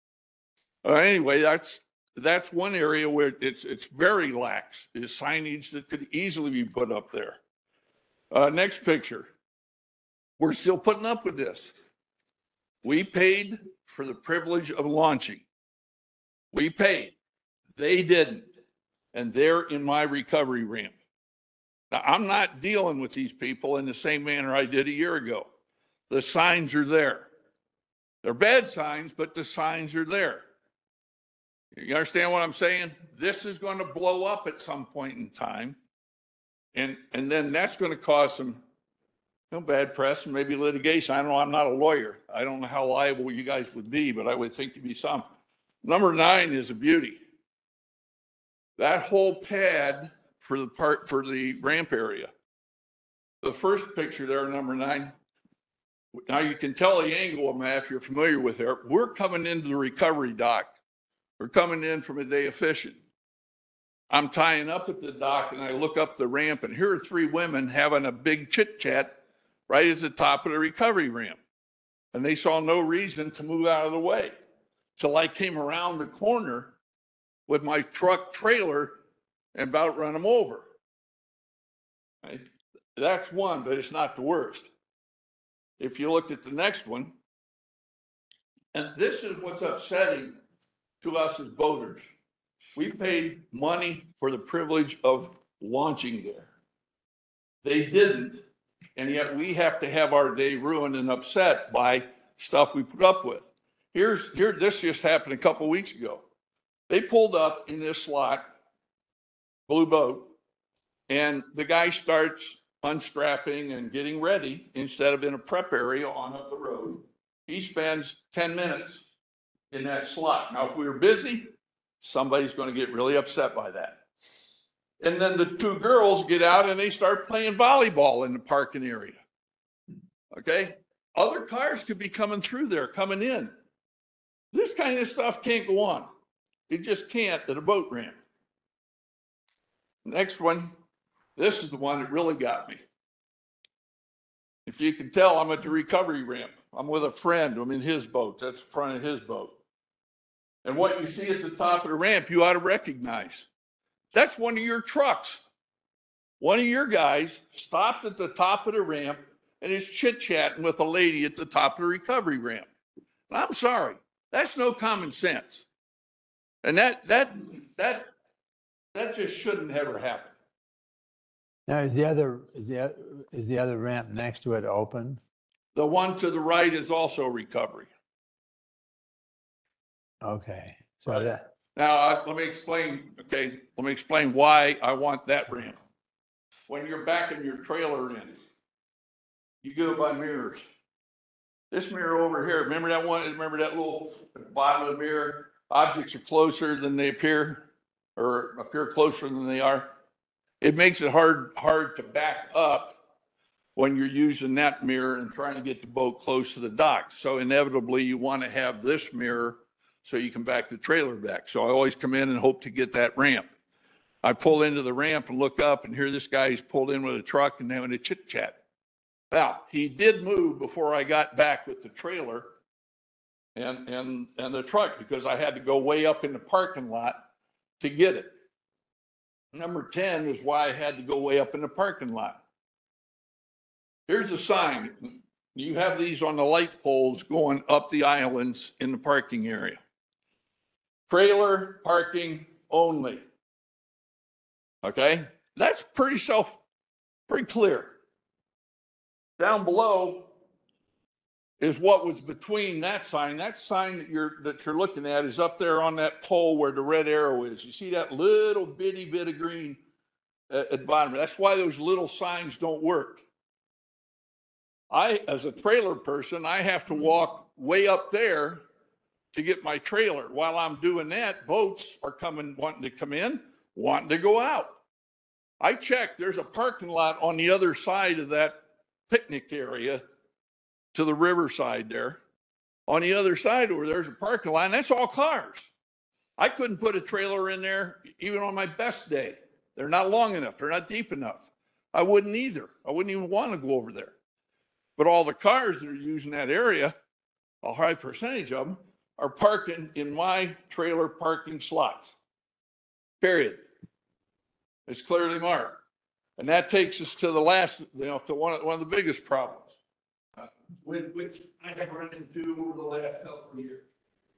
Anyway, that's one area where it's very lax, is signage that could easily be put up there. Next picture. We're still putting up with this. We paid for the privilege of launching. We paid. They didn't. And they're in my recovery ramp. Now, I'm not dealing with these people in the same manner I did a year ago. The signs are there. They're bad signs, but the signs are there. You understand what I'm saying? This is going to blow up at some point in time. And then that's going to cause some bad press and maybe litigation. I don't know. I'm not a lawyer. I don't know how liable you guys would be, but I would think to be some. Number 9 is a beauty. That whole pad for the ramp area. The first picture there, number 9. Now you can tell the angle of that if you're familiar with it. We're coming into the recovery dock. We're coming in from a day of fishing. I'm tying up at the dock and I look up the ramp, and here are 3 women having a big chit chat right at the top of the recovery ramp. And they saw no reason to move out of the way. So I came around the corner with my truck trailer and about run them over. Right? That's one, but it's not the worst. If you look at the next one, and this is what's upsetting to us as boaters. We paid money for the privilege of launching there. They didn't, and yet we have to have our day ruined and upset by stuff we put up with. This just happened a couple of weeks ago. They pulled up in this slot, blue boat, and the guy starts unstrapping and getting ready instead of in a prep area on up the road. He spends 10 minutes in that slot. Now, if we were busy, somebody's going to get really upset by that. And then the 2 girls get out and they start playing volleyball in the parking area. Okay? Other cars could be coming through there, coming in. This kind of stuff can't go on. It just can't at a boat ramp. Next one, this is the one that really got me. If you can tell, I'm at the recovery ramp. I'm with a friend. I'm in his boat. That's the front of his boat. And what you see at the top of the ramp, you ought to recognize. That's one of your trucks. One of your guys stopped at the top of the ramp and is chit-chatting with a lady at the top of the recovery ramp. And I'm sorry, that's no common sense. And that just shouldn't ever happen. Now, is the other ramp next to it open? The one to the right is also recovery. Okay, so Right. that, Now, let me explain, okay, let me explain why I want that ramp. When you're backing your trailer in, you go by mirrors. This mirror over here, remember that one, remember that little bottom of the mirror? Objects are closer than they appear, or appear closer than they are. It makes it hard to back up when you're using that mirror and trying to get the boat close to the dock. So inevitably, you want to have this mirror so you can back the trailer back. So I always come in and hope to get that ramp. I pull into the ramp and look up and hear this guy's pulled in with a truck and having a chit chat. Now, he did move before I got back with the trailer and the truck, because I had to go way up in the parking lot to get it. Number 10 is why I had to go way up in the parking lot. Here's a sign. You have these on the light poles going up the islands in the parking area. Trailer parking only. Okay? That's pretty clear. Down below is what was between that sign. That sign that you're looking at is up there on that pole where the red arrow is. You see that little bitty bit of green at the bottom? That's why those little signs don't work. As a trailer person, I have to walk way up there to get my trailer. While I'm doing that, boats are wanting to come in, wanting to go out. I checked, there's a parking lot on the other side of that picnic area to the riverside there. On the other side over there's a parking lot, and that's all cars. I couldn't put a trailer in there even on my best day. They're not long enough. They're not deep enough. I wouldn't either. I wouldn't even want to go over there. But all the cars that are using that area, a high percentage of them, are parking in my trailer parking slots. Period. It's clearly marked. And that takes us to the last, to one of the biggest problems, which I have run into over the last couple of years.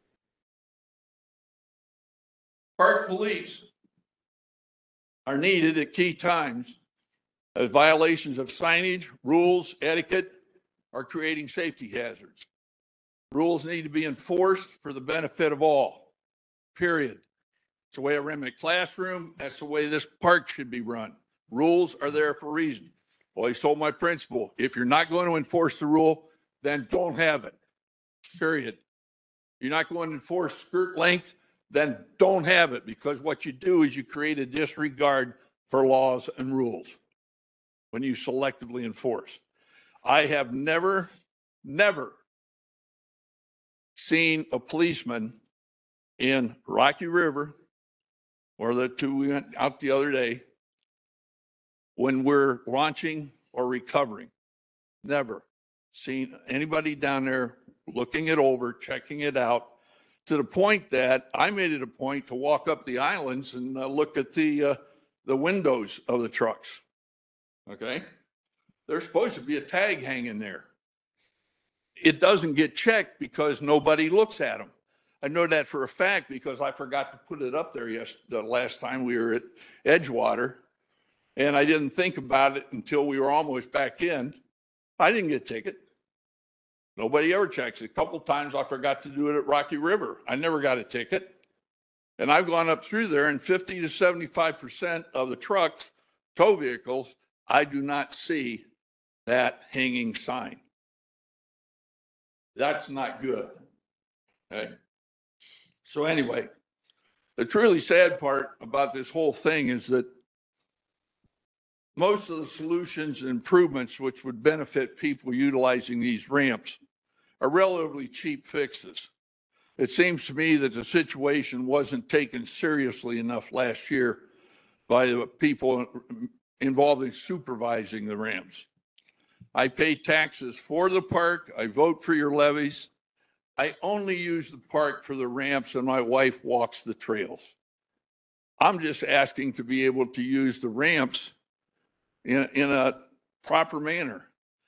Park police are needed at key times as violations of signage, rules, etiquette are creating safety hazards. Rules need to be enforced for the benefit of all, period. It's the way I ran my classroom. That's the way this park should be run. Rules are there for a reason. Always told my principal, if you're not going to enforce the rule, then don't have it, period. You're not going to enforce skirt length, then don't have it, because what you do is you create a disregard for laws and rules when you selectively enforce. I have never seen a policeman in Rocky River, or the two we went out the other day, when we're launching or recovering. Never seen anybody down there looking it over, checking it out, to the point that I made it a point to walk up the islands and look at the windows of the trucks. Okay? There's supposed to be a tag hanging there. It doesn't get checked because nobody looks at them. I know that for a fact because I forgot to put it up there the last time we were at Edgewater, and I didn't think about it until we were almost back in. I didn't get a ticket. Nobody ever checks it. A couple of times I forgot to do it at Rocky River. I never got a ticket. And I've gone up through there, and 50 to 75% of the trucks, tow vehicles, I do not see that hanging sign. That's not good. Okay. So anyway, the truly sad part about this whole thing is that most of the solutions and improvements which would benefit people utilizing these ramps are relatively cheap fixes. It seems to me that the situation wasn't taken seriously enough last year by the people involved in supervising the ramps. I pay taxes for the park. I vote for your levies. I only use the park for the ramps and my wife walks the trails. I'm just asking to be able to use the ramps in a proper manner.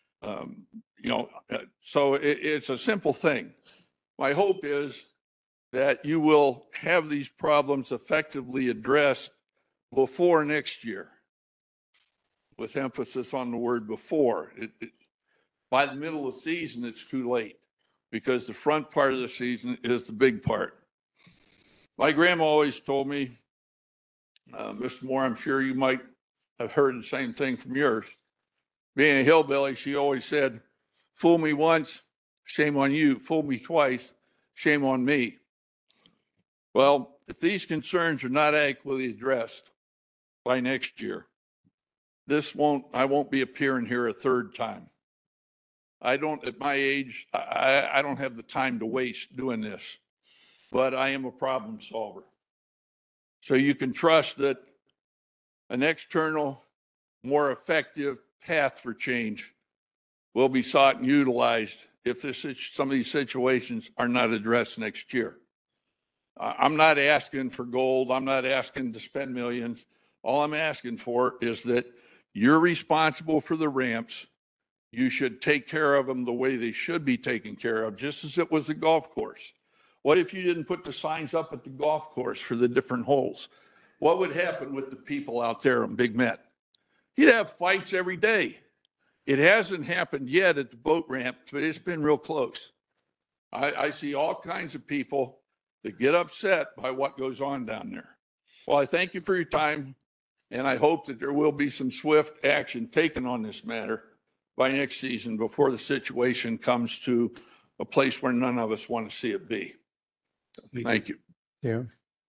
So it's a simple thing. My hope is that you will have these problems effectively addressed before next year, with emphasis on the word before. By the middle of the season, it's too late because the front part of the season is the big part. My grandma always told me, Mr. Moore, I'm sure you might have heard the same thing from yours. Being a hillbilly, she always said, fool me once, shame on you. Fool me twice, shame on me. Well, if these concerns are not adequately addressed by next year, I won't be appearing here a third time. At my age, I don't have the time to waste doing this, but I am a problem solver. So you can trust that an external, more effective path for change will be sought and utilized if some of these situations are not addressed next year. I'm not asking for gold. I'm not asking to spend millions. All I'm asking for is that you're responsible for the ramps. You should take care of them the way they should be taken care of, just as it was the golf course. What if you didn't put the signs up at the golf course for the different holes? What would happen with the people out there on Big Met? You'd have fights every day. It hasn't happened yet at the boat ramp, but it's been real close. I see all kinds of people that get upset by what goes on down there. Well, I thank you for your time, and I hope that there will be some swift action taken on this matter by next season before the situation comes to a place where none of us want to see it be. Thank you. Yeah.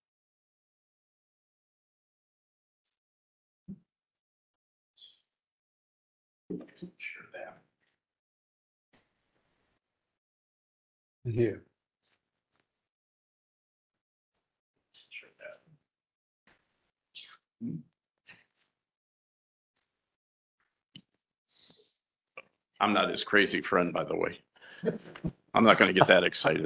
Here. I'm not his crazy friend, by the way. I'm not going to get that excited.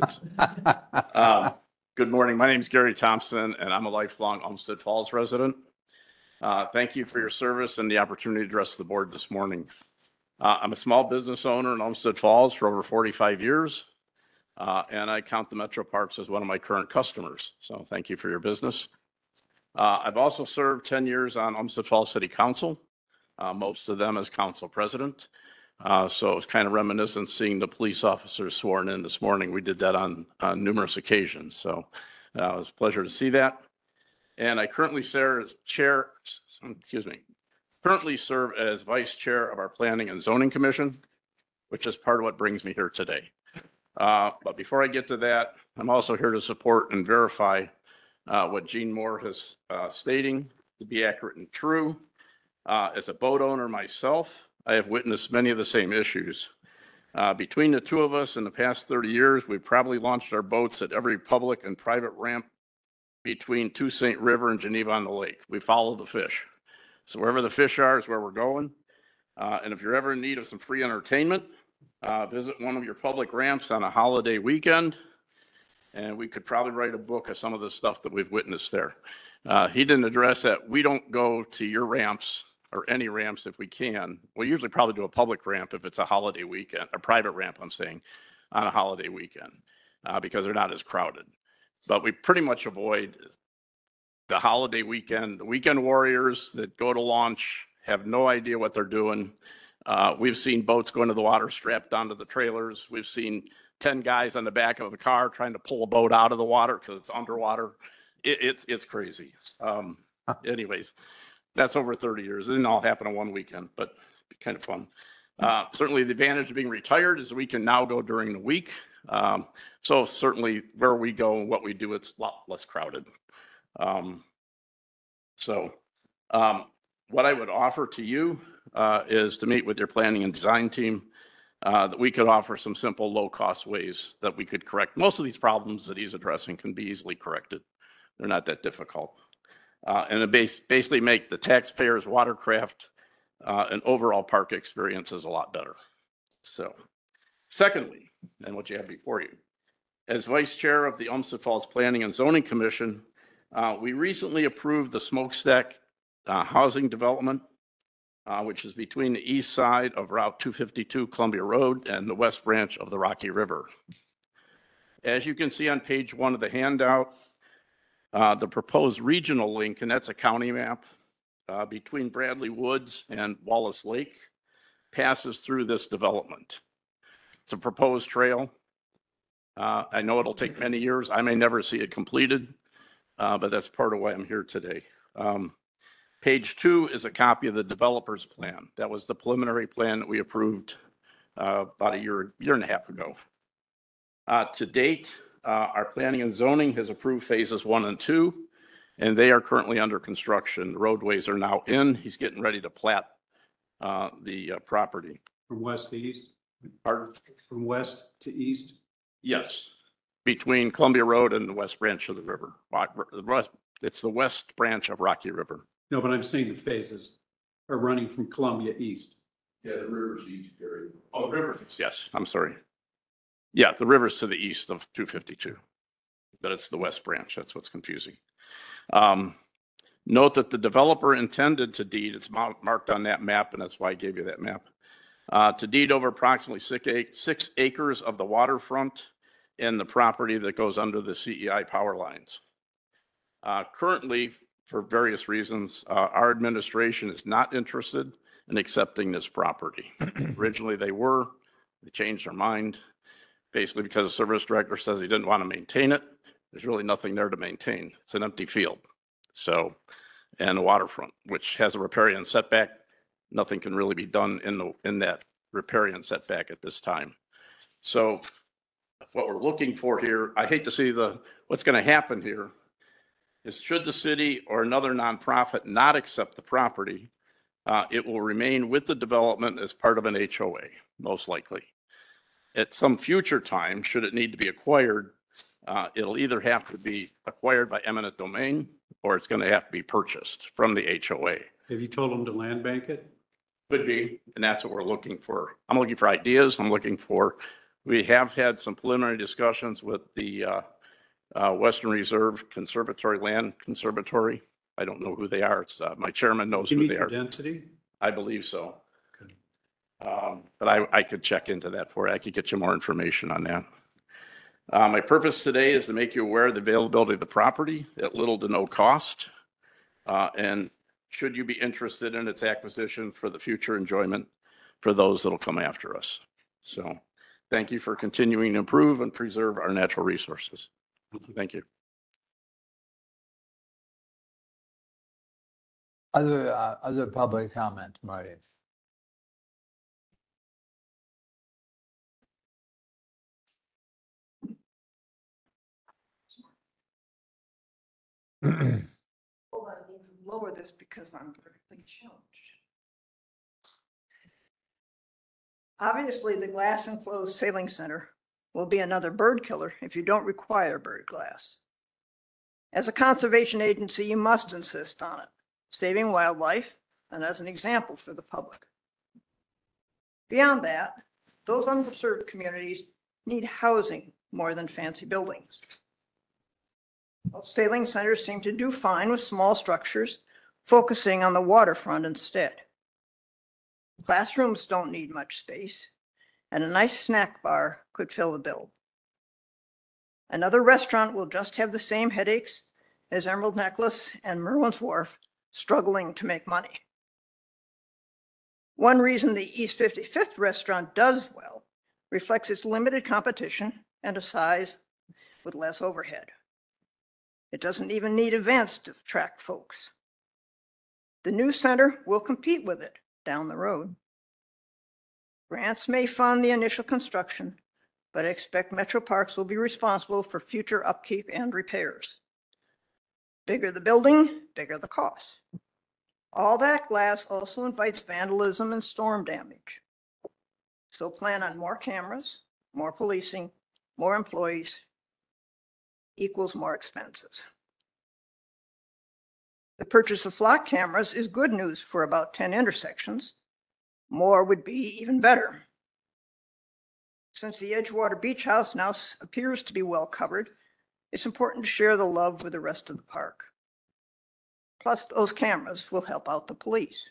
Good morning. My name is Gary Thompson, and I'm a lifelong Olmsted Falls resident. Thank you for your service and the opportunity to address the board this morning. I'm a small business owner in Olmsted Falls for over 45 years, and I count the Metro Parks as one of my current customers. So thank you for your business. I've also served 10 years on Olmsted Falls City Council, most of them as council president. So it was kind of reminiscent seeing the police officers sworn in this morning. We did that on numerous occasions. So it was a pleasure to see that. And I currently serve as vice chair of our Planning and Zoning Commission, which is part of what brings me here today. But before I get to that, I'm also here to support and verify what Gene Moore has stating to be accurate and true. As a boat owner myself, I have witnessed many of the same issues. Between the two of us in the past 30 years, we've probably launched our boats at every public and private ramp between Two St. River and Geneva on the Lake. We follow the fish. So wherever the fish are is where we're going. And if you're ever in need of some free entertainment, visit one of your public ramps on a holiday weekend. And we could probably write a book of some of the stuff that we've witnessed there. He didn't address that. We don't go to your ramps or any ramps if we can. We usually probably do a public ramp if it's a holiday weekend, a private ramp, I'm saying, on a holiday weekend, because they're not as crowded. But we pretty much avoid the holiday weekend. The weekend warriors that go to launch have no idea what they're doing. We've seen boats go into the water strapped onto the trailers. We've seen 10 guys on the back of a car trying to pull a boat out of the water because it's underwater. It's crazy. Anyways, that's over 30 years. It didn't all happen on one weekend, but it'd be kind of fun. Certainly the advantage of being retired is we can now go during the week. So certainly where we go and what we do, it's a lot less crowded. What I would offer to you is to meet with your planning and design team, that we could offer some simple low-cost ways that we could correct. Most of these problems that he's addressing can be easily corrected. They're not that difficult. And it basically make the taxpayers' watercraft and overall park experience is a lot better. So secondly, and what you have before you, as vice chair of the Olmsted Falls Planning and Zoning Commission, we recently approved the Smokestack housing development, which is between the east side of Route 252 Columbia Road and the west branch of the Rocky River. As you can see on page 1 of the handout, the proposed regional link, and that's a county map, between Bradley Woods and Wallace Lake passes through this development. It's a proposed trail. I know it'll take many years. I may never see it completed, but that's part of why I'm here today. Page 2 is a copy of the developer's plan. That was the preliminary plan that we approved about a year and a half ago. To date, our planning and zoning has approved phases 1 and 2, and they are currently under construction. The roadways are now in. He's getting ready to plat the property. From west to east? Pardon? From west to east? Yes, between Columbia Road and the west branch of the river. It's the west branch of Rocky River. No, but I'm saying the phases are running from Columbia east. Yeah, the river's east, Gary. Oh, the river. Yes, I'm sorry. Yeah, the river's to the east of 252, but it's the west branch. That's what's confusing. Note that the developer intended to deed, it's marked on that map, and that's why I gave you that map, to deed over approximately 6 acres of the waterfront and the property that goes under the CEI power lines. Currently, for various reasons, our administration is not interested in accepting this property. Originally, they were. They changed their mind, basically because the service director says he didn't want to maintain it. There's really nothing there to maintain. It's an empty field. So, and the waterfront, which has a riparian setback, nothing can really be done in that riparian setback at this time. So what we're looking for here, I hate to see what's going to happen here is should the city or another nonprofit not accept the property, it will remain with the development as part of an HOA, most likely. At some future time, should it need to be acquired, it'll either have to be acquired by eminent domain or it's going to have to be purchased from the HOA. Have you told them to land bank it? Could be, and that's what we're looking for. I'm looking for ideas. We have had some preliminary discussions with the Western Reserve Conservatory Land Conservatory. I don't know who they are. It's my chairman knows You who meet they the are. density? I believe so. Okay. But I could check into that for you. I could get you more information on that. My purpose today is to make you aware of the availability of the property at little to no cost. And should you be interested in its acquisition for the future enjoyment for those that'll come after us. So thank you for continuing to improve and preserve our natural resources. Thank you. Other public comment, Marty? Hold on, I need to lower this because I'm vertically challenged. Obviously, the glass enclosed sailing center will be another bird killer if you don't require bird glass. As a conservation agency, you must insist on it, saving wildlife and as an example for the public. Beyond that, those underserved communities need housing more than fancy buildings. Most sailing centers seem to do fine with small structures, focusing on the waterfront instead. Classrooms don't need much space, and a nice snack bar could fill the bill. Another restaurant will just have the same headaches as Emerald Necklace and Merwin's Wharf, struggling to make money. One reason the East 55th restaurant does well reflects its limited competition and a size with less overhead. It doesn't even need events to attract folks. The new center will compete with it down the road. Grants may fund the initial construction, but I expect Metro Parks will be responsible for future upkeep and repairs. Bigger the building, bigger the cost. All that glass also invites vandalism and storm damage. So plan on more cameras, more policing, more employees equals more expenses. The purchase of flock cameras is good news for about 10 intersections. More would be even better. Since the Edgewater Beach House now appears to be well covered, it's important to share the love with the rest of the park. Plus, those cameras will help out the police.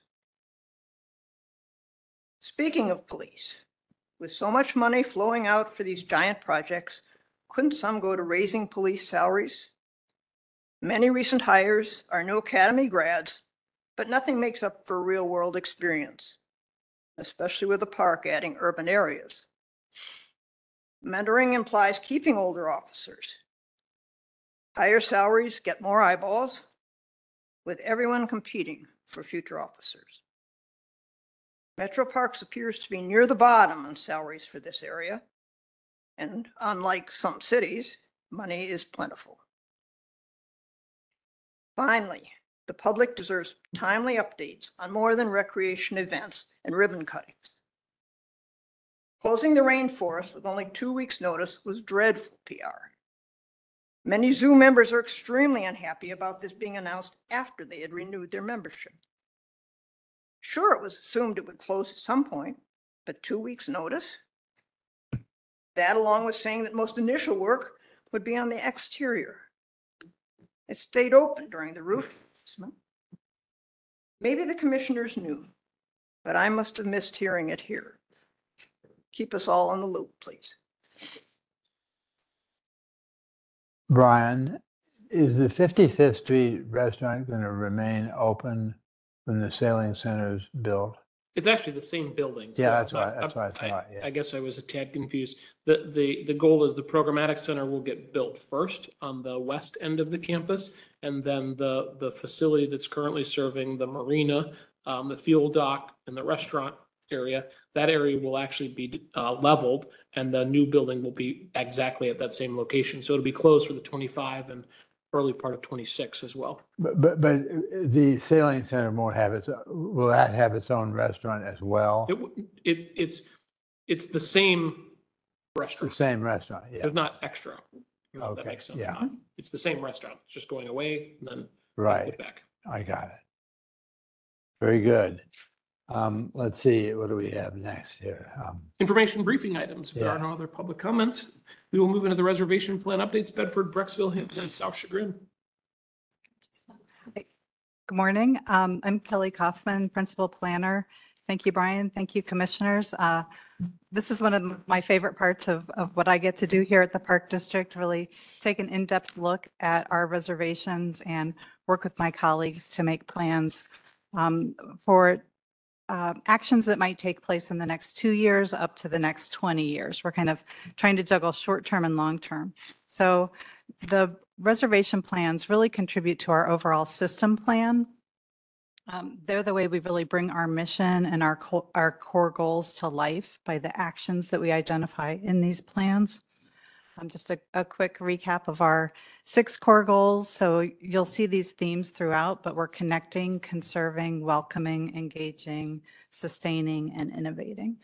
Speaking of police, with so much money flowing out for these giant projects, couldn't some go to raising police salaries? Many recent hires are new academy grads, but nothing makes up for real-world experience, especially with the park adding urban areas. Mentoring implies keeping older officers. Higher salaries get more eyeballs, with everyone competing for future officers. Metro Parks appears to be near the bottom on salaries for this area, and unlike some cities, money is plentiful. Finally, the public deserves timely updates on more than recreation events and ribbon cuttings. Closing the rainforest with only 2 weeks' notice was dreadful PR. Many zoo members are extremely unhappy about this being announced after they had renewed their membership. Sure, it was assumed it would close at some point, but 2 weeks' notice? That, along with saying that most initial work would be on the exterior. It stayed open during the roof replacement. Maybe the commissioners knew, but I must have missed hearing it here. Keep us all in the loop, please. Brian, is the 55th Street restaurant going to remain open when the sailing center is built? It's actually the same building. so Yeah, that's I- what I thought, yeah. I guess I was a tad confused. The goal is the programmatic center will get built first on the west end of the campus. And then the facility that's currently serving the marina, the fuel dock and the restaurant area, that area will actually be leveled and the new building will be exactly at that same location. So it'll be closed for the 25 and early part of 26 as well. But the sailing center won't have will that have its own restaurant as well? It's the same The restaurant. same restaurant, yeah. There's not extra. I don't know if that Okay, makes sense. yeah. It's the same restaurant. It's just going away and then Right, put back. I got it. Very good. Let's see, what do we have next here? Information briefing items. If there are Yeah. no other public comments, we will move into the reservation plan updates, Bedford, Brecksville, Hampton, and South Chagrin. Good morning. I'm Kelly Kaufman, Principal Planner. Thank you, Brian. Thank you, Commissioners. This is one of my favorite parts of what I get to do here at the Park District, really take an in-depth look at our reservations and work with my colleagues to make plans for actions that might take place in the next 2 years up to the next 20 years. We're kind of trying to juggle short-term and long-term. So the reservation plans really contribute to our overall system plan. They're the way we really bring our mission and our core goals to life by the actions that we identify in these plans. Just a quick recap of our 6 core goals. So you'll see these themes throughout, but we're connecting, conserving, welcoming, engaging, sustaining, and innovating.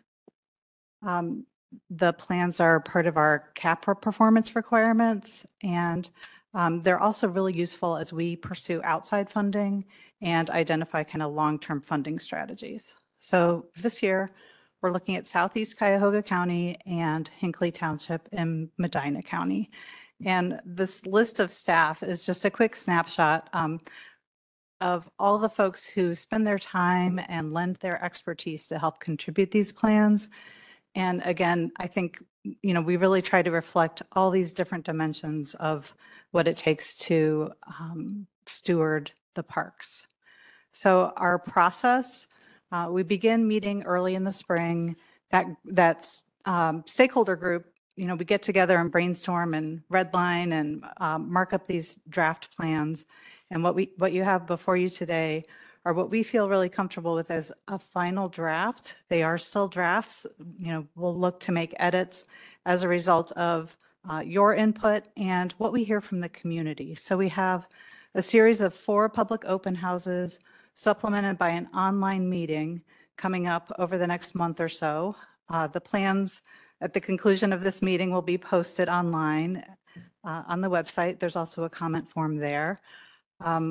The plans are part of our CAPRA performance requirements, and they're also really useful as we pursue outside funding and identify kind of long-term funding strategies. So this year, we're looking at Southeast Cuyahoga County and Hinckley Township in Medina County. And this list of staff is just a quick snapshot of all the folks who spend their time and lend their expertise to help contribute these plans. And again, I think, we really try to reflect all these different dimensions of what it takes to steward the parks. So our process, we begin meeting early in the spring. That's stakeholder group, we get together and brainstorm and redline and mark up these draft plans. And what you have before you today are what we feel really comfortable with as a final draft. They are still drafts. We'll look to make edits as a result of your input and what we hear from the community. So we have a series of 4 public open houses supplemented by an online meeting coming up over the next month or so. The plans at the conclusion of this meeting will be posted online on the website. There's also a comment form there.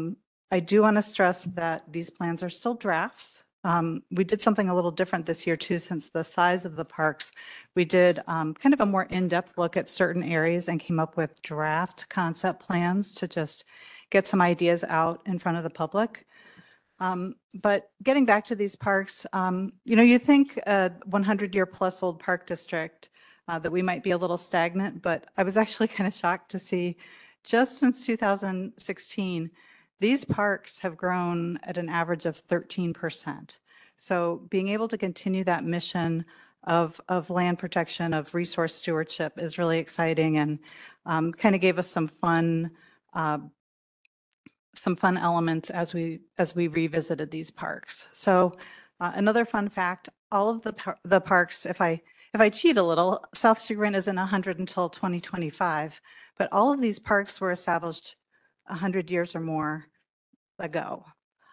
I do want to stress that these plans are still drafts. We did something a little different this year too, since the size of the parks. We did kind of a more in-depth look at certain areas and came up with draft concept plans to just get some ideas out in front of the public. But getting back to these parks, you think a 100-year plus old park district that we might be a little stagnant, but I was actually kind of shocked to see just since 2016, these parks have grown at an average of 13%. So being able to continue that mission of land protection, of resource stewardship is really exciting, and kind of gave us some fun elements as we revisited these parks. So another fun fact, all of the parks, if I cheat a little, South Chagrin isn't 100 until 2025, but all of these parks were established 100 years or more ago.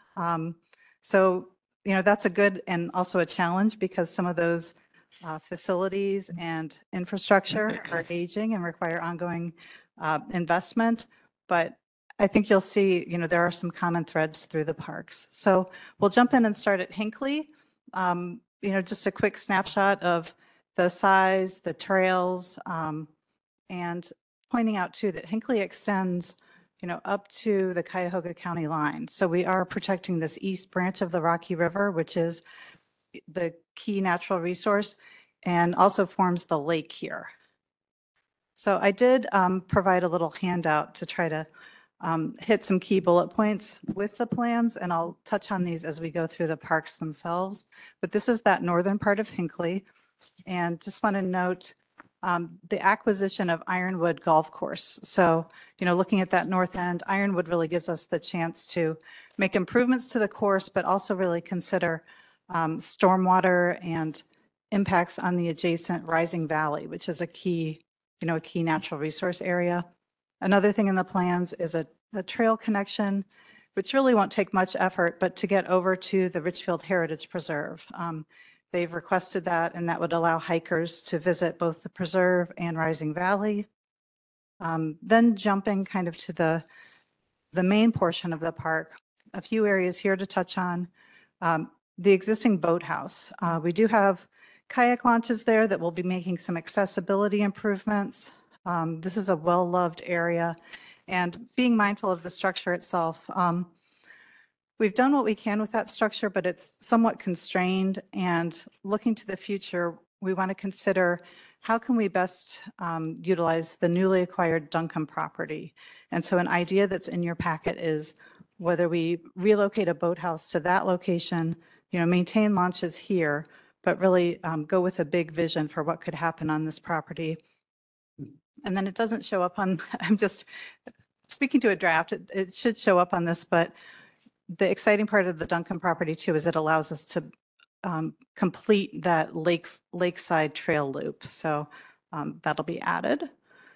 So, that's a good and also a challenge, because some of those facilities and infrastructure are aging and require ongoing investment. But I think you'll see, there are some common threads through the parks. So we'll jump in and start at Hinckley. Just a quick snapshot of the size, the trails, and pointing out too that Hinckley extends up to the Cuyahoga County line. So we are protecting this east branch of the Rocky River, which is the key natural resource and also forms the lake here. So I did provide a little handout to try to hit some key bullet points with the plans, and I'll touch on these as we go through the parks themselves. But this is that northern part of Hinckley, and just want to note the acquisition of Ironwood Golf Course. So, looking at that north end, Ironwood really gives us the chance to make improvements to the course, but also really consider stormwater and impacts on the adjacent Rising Valley, which is a key natural resource area. Another thing in the plans is a trail connection, which really won't take much effort, but to get over to the Richfield Heritage Preserve. They've requested that, and that would allow hikers to visit both the preserve and Rising Valley. Then jumping kind of to the main portion of the park, a few areas here to touch on. The existing boathouse. We do have kayak launches there that will be making some accessibility improvements. This is a well-loved area, and being mindful of the structure itself. We've done what we can with that structure, but it's somewhat constrained, and looking to the future, we want to consider how can we best utilize the newly acquired Duncan property. And so an idea that's in your packet is whether we relocate a boathouse to that location, maintain launches here, but really go with a big vision for what could happen on this property. And then it doesn't show up on, I'm just speaking to a draft, it should show up on this, but the exciting part of the Duncan property too is it allows us to complete that lakeside trail loop. So that'll be added.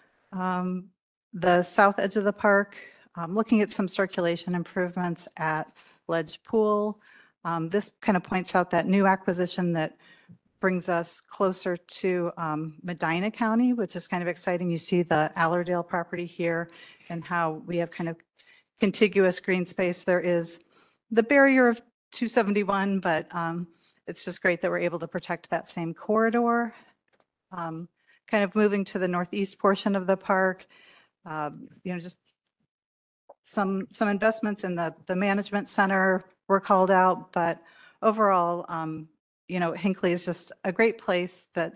The south edge of the park, looking at some circulation improvements at Ledge Pool. This kind of points out that new acquisition that brings us closer to Medina County, which is kind of exciting. You see the Allerdale property here and how we have kind of contiguous green space. There is the barrier of 271, but it's just great that we're able to protect that same corridor. Kind of moving to the northeast portion of the park, just some investments in the management center were called out, but overall, Hinckley is just a great place that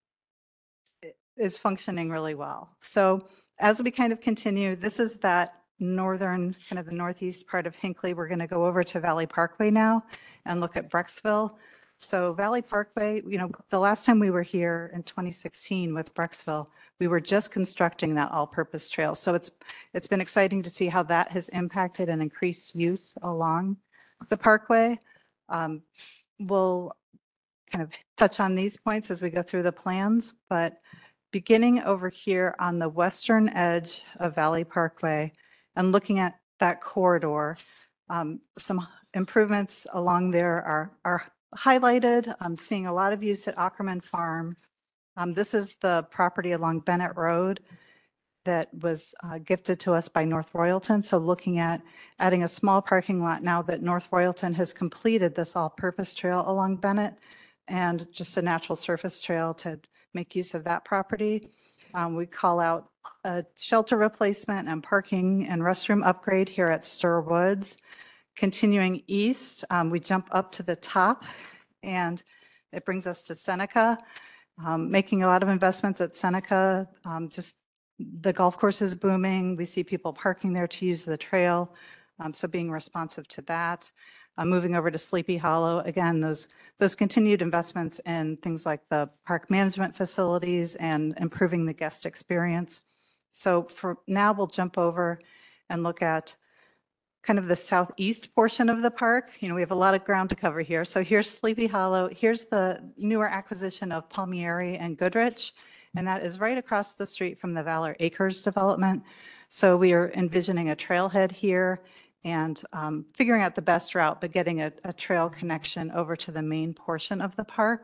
is functioning really well. So as we kind of continue, this is that northern, kind of the northeast part of Hinckley. We're going to go over to Valley Parkway now and look at Brecksville. So Valley Parkway, the last time we were here in 2016 with Brecksville, we were just constructing that all-purpose trail. So it's been exciting to see how that has impacted and increased use along the parkway. We'll kind of touch on these points as we go through the plans, but beginning over here on the western edge of Valley Parkway and looking at that corridor, some improvements along there are highlighted. I'm seeing a lot of use at Ackerman Farm. This is the property along Bennett Road. that was gifted to us by North Royalton. So looking at adding a small parking lot now that North Royalton has completed this all-purpose trail along Bennett and just a natural surface trail to make use of that property. We call out a shelter replacement and parking and restroom upgrade here at Stir Woods. Continuing east, we jump up to the top and it brings us to Seneca. Making a lot of investments at Seneca. Just the golf course is booming. We see people parking there to use the trail. So being responsive to that. Moving over to Sleepy Hollow, again, those continued investments in things like the park management facilities and improving the guest experience. So for now, we'll jump over and look at kind of the southeast portion of the park. You know, we have a lot of ground to cover here. So here's Sleepy Hollow. Here's the newer acquisition of Palmieri and Goodrich, and that is right across the street from the Valor Acres development. So we are envisioning a trailhead here and figuring out the best route, but getting a trail connection over to the main portion of the park.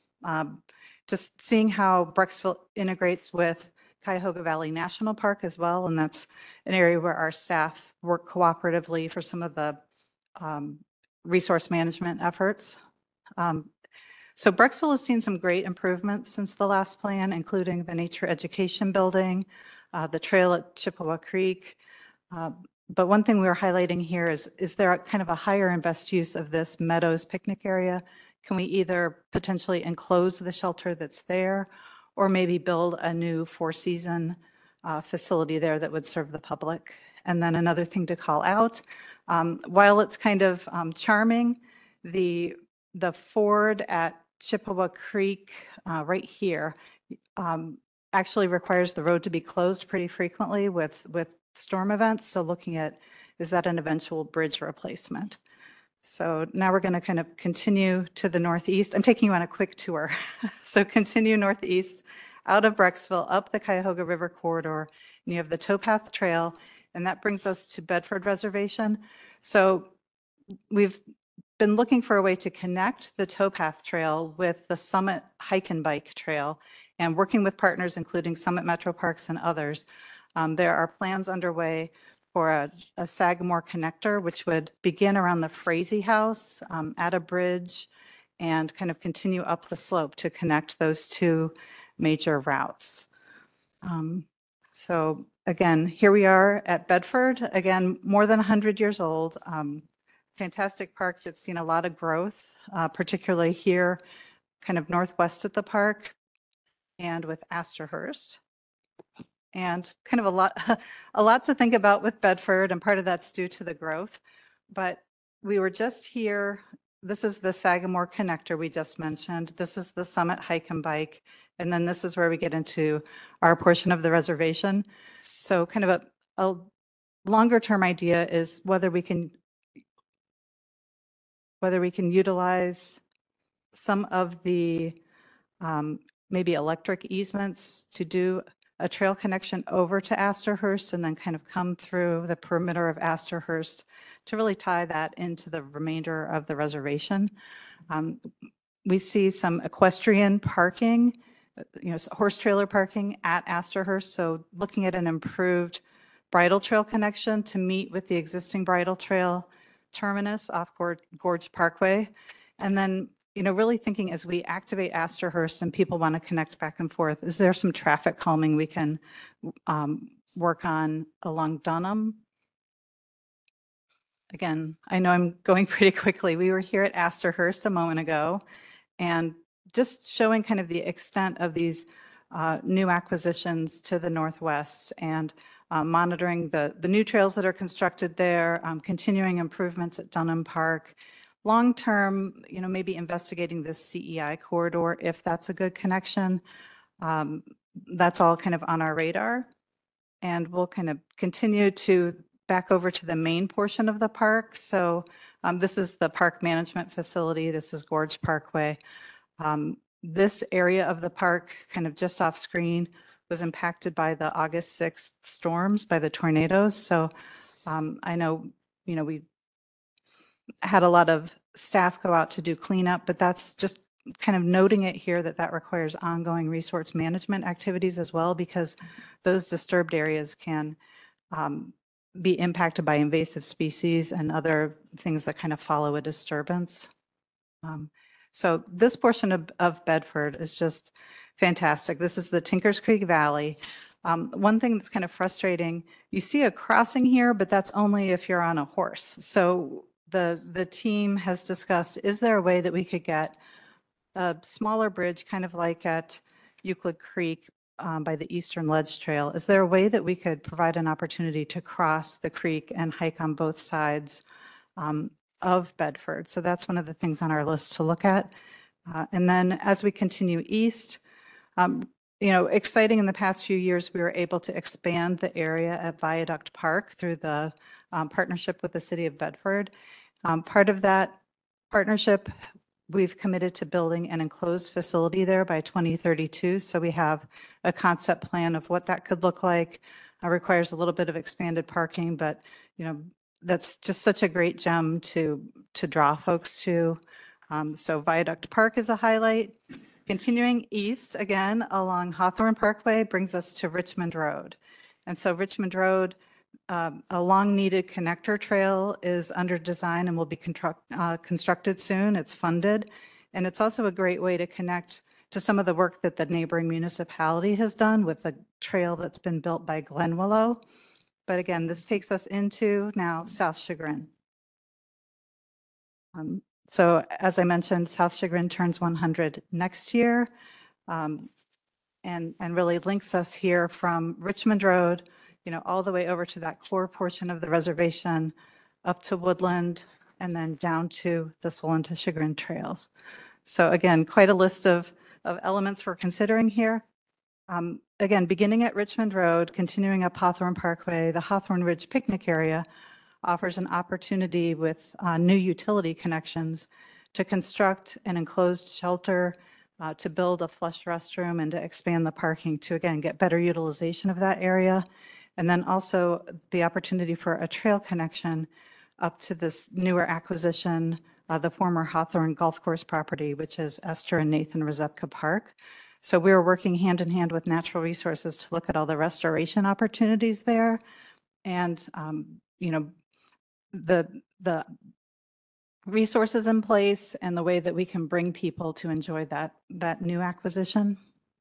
Just seeing how Brecksville integrates with Cuyahoga Valley National Park as well, and that's an area where our staff work cooperatively for some of the resource management efforts. So Brecksville has seen some great improvements since the last plan, including the nature education building, the trail at Chippewa Creek. But one thing we were highlighting here is there kind of a higher and best use of this Meadows picnic area? Can we either potentially enclose the shelter that's there or maybe build a new four-season facility there that would serve the public? And then another thing to call out, while it's kind of charming, the ford at Chippewa Creek right here actually requires the road to be closed pretty frequently with storm events. So looking at, is that an eventual bridge replacement? So now we're going to kind of continue to the northeast. I'm taking you on a quick tour. So continue northeast out of Brecksville, up the Cuyahoga River corridor, and you have the Towpath Trail, and that brings us to Bedford Reservation. So we've been looking for a way to connect the Towpath Trail with the Summit Hike and Bike Trail, and working with partners, including Summit Metro Parks and others. There are plans underway for a Sagamore connector, which would begin around the Frazee House at a bridge and kind of continue up the slope to connect those two major routes. So again, here we are at Bedford, again, more than 100 years old. Fantastic park that's seen a lot of growth, particularly here, kind of northwest of the park and with Astorhurst. And kind of a lot to think about with Bedford, and part of that's due to the growth. But we were just here. This is the Sagamore connector we just mentioned. This is the Summit Hike and Bike. And then this is where we get into our portion of the reservation. So kind of a longer term idea is whether we can utilize some of the maybe electric easements to do a trail connection over to Astorhurst and then kind of come through the perimeter of Astorhurst to really tie that into the remainder of the reservation. We see some equestrian parking, horse trailer parking at Astorhurst. So looking at an improved bridle trail connection to meet with the existing bridle trail terminus off Gorge Parkway. And then really thinking as we activate Astorhurst and people want to connect back and forth, is there some traffic calming we can work on along Dunham? Again, I know I'm going pretty quickly. We were here at Astorhurst a moment ago and just showing kind of the extent of these new acquisitions to the northwest and monitoring the new trails that are constructed there, continuing improvements at Dunham Park. Long-term, maybe investigating this CEI corridor, if that's a good connection. That's all kind of on our radar. And we'll kind of continue to back over to the main portion of the park. So this is the park management facility. This is Gorge Parkway. This area of the park, kind of just off screen, was impacted by the August 6th storms, by the tornadoes. So I know, we had a lot of staff go out to do cleanup, but that's just kind of noting it here that that requires ongoing resource management activities as well, because those disturbed areas can be impacted by invasive species and other things that kind of follow a disturbance. So this portion of Bedford is just fantastic. This is the Tinkers Creek Valley. One thing that's kind of frustrating, you see a crossing here, but that's only if you're on a horse. So the team has discussed, is there a way that we could get a smaller bridge, kind of like at Euclid Creek by the Eastern Ledge Trail? Is there a way that we could provide an opportunity to cross the creek and hike on both sides of Bedford? So that's one of the things on our list to look at. And then as we continue east, exciting, in the past few years, we were able to expand the area at Viaduct Park through the partnership with the city of Bedford. Part of that partnership, we've committed to building an enclosed facility there by 2032. So we have a concept plan of what that could look like. It requires a little bit of expanded parking, but that's just such a great gem to draw folks to. So Viaduct Park is a highlight. Continuing east again along Hawthorne Parkway brings us to Richmond Road. And so Richmond Road, a long needed connector trail, is under design and will be constructed soon. It's funded. And it's also a great way to connect to some of the work that the neighboring municipality has done with the trail that's been built by Glen Willow. But again, this takes us into now South Chagrin. So as I mentioned, South Chagrin turns 100 next year, and really links us here from Richmond Road, all the way over to that core portion of the reservation, up to Woodland, and then down to the Solon to Chagrin trails. So again, quite a list of elements we're considering here. Again, beginning at Richmond Road, continuing up Hawthorne Parkway, the Hawthorne Ridge picnic area offers an opportunity with new utility connections to construct an enclosed shelter, to build a flush restroom, and to expand the parking to, again, get better utilization of that area. And then also the opportunity for a trail connection up to this newer acquisition, the former Hawthorne Golf Course property, which is Esther and Nathan Rezepka Park. So we are working hand in hand with Natural Resources to look at all the restoration opportunities there. And, the resources in place and the way that we can bring people to enjoy that new acquisition.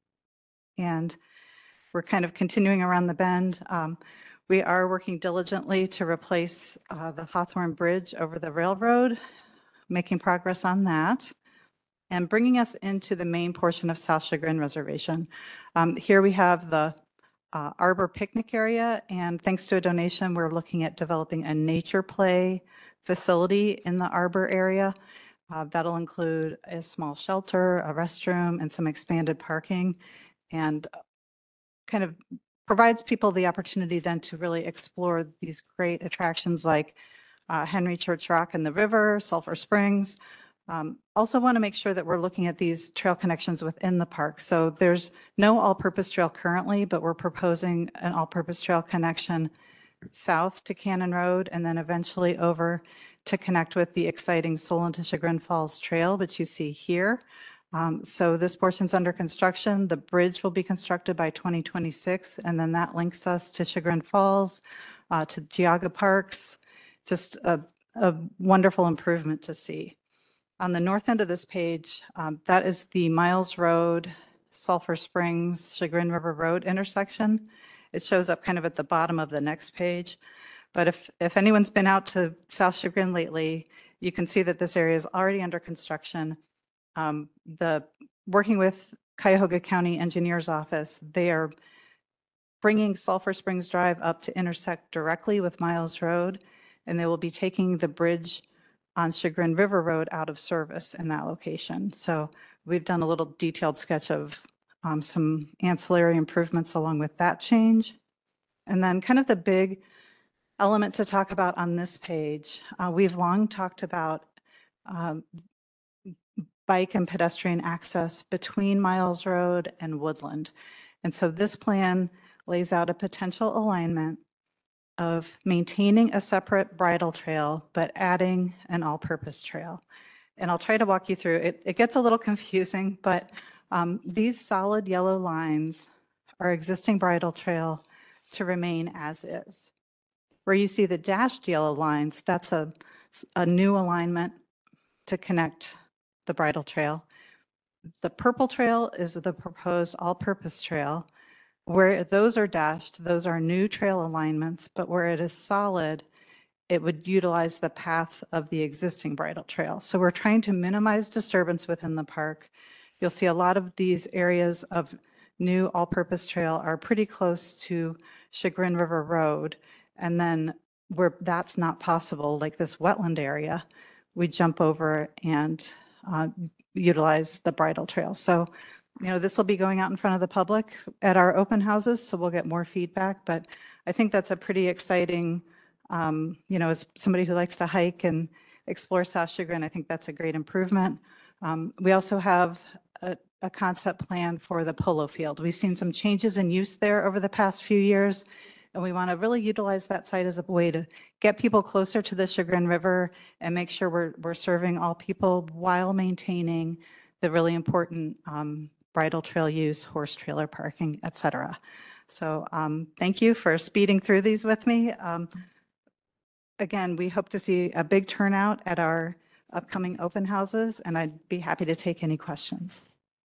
And we're kind of continuing around the bend. We are working diligently to replace the Hawthorne Bridge over the railroad, making progress on that, and bringing us into the main portion of South Chagrin Reservation. Here we have the Arbor picnic area, and thanks to a donation, we're looking at developing a nature play facility in the Arbor area. That'll include a small shelter, a restroom, and some expanded parking, and kind of provides people the opportunity then to really explore these great attractions like Henry Church Rock and the river, Sulphur Springs. Also want to make sure that we're looking at these trail connections within the park. So there's no all-purpose trail currently, but we're proposing an all-purpose trail connection south to Cannon Road, and then eventually over to connect with the exciting Solon to Chagrin Falls Trail, which you see here. So this portion's under construction. The bridge will be constructed by 2026, and then that links us to Chagrin Falls, to Geauga Parks. Just a wonderful improvement to see. On the north end of this page, that is the Miles Road, Sulphur Springs, Chagrin River Road intersection. It shows up kind of at the bottom of the next page. But if anyone's been out to South Chagrin lately, you can see that this area is already under construction. Working with Cuyahoga County Engineers Office, they are bringing Sulphur Springs Drive up to intersect directly with Miles Road, and they will be taking the bridge on Chagrin River Road out of service in that location. So we've done a little detailed sketch of some ancillary improvements along with that change. And then kind of the big element to talk about on this page, we've long talked about bike and pedestrian access between Miles Road and Woodland. And so this plan lays out a potential alignment of maintaining a separate bridle trail, but adding an all-purpose trail. and I'll try to walk you through it. It gets a little confusing, but these solid yellow lines are existing bridle trail to remain as is. Where you see the dashed yellow lines, that's a new alignment to connect the bridle trail. The purple trail is the proposed all-purpose trail. Where those are dashed, those are new trail alignments, but where it is solid, it would utilize the path of the existing bridle trail. So we're trying to minimize disturbance within the park. You'll see a lot of these areas of new all-purpose trail are pretty close to Chagrin River Road. And then where that's not possible, like this wetland area, we jump over and utilize the bridle trail. So, this will be going out in front of the public at our open houses, so we'll get more feedback. But I think that's a pretty exciting, as somebody who likes to hike and explore South Chagrin, I think that's a great improvement. We also have a concept plan for the polo field. We've seen some changes in use there over the past few years, and we want to really utilize that site as a way to get people closer to the Chagrin River and make sure we're serving all people while maintaining the really important bridle trail use, horse trailer parking, et cetera. So thank you for speeding through these with me. Again, we hope to see a big turnout at our upcoming open houses, and I'd be happy to take any questions.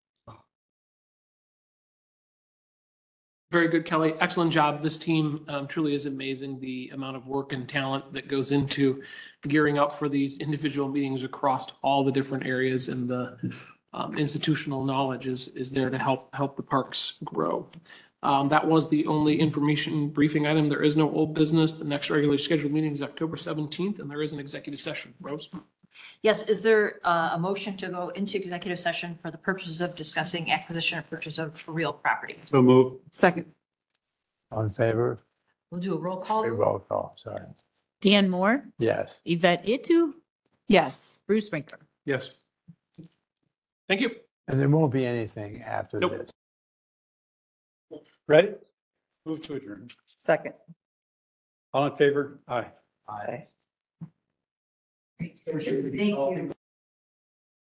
Very good, Kelly. Excellent job. This team truly is amazing. The amount of work and talent that goes into gearing up for these individual meetings across all the different areas, and the institutional knowledge is there to help the parks grow. That was the only information briefing item. There is no old business. The next regularly scheduled meeting is October 17th, and there is an executive session. Rose? Yes, is there a motion to go into executive session for the purposes of discussing acquisition or purchase of real property? So move. Second. All in favor? We'll do a roll call. A roll call, sorry. Dan Moore, Yes. Yvette Itu, Yes. Bruce Winkler. Yes. Thank you. And there won't be anything after Nope. this. Ready? Move to adjourn. Second. All in favor? Aye. Aye. Thank you.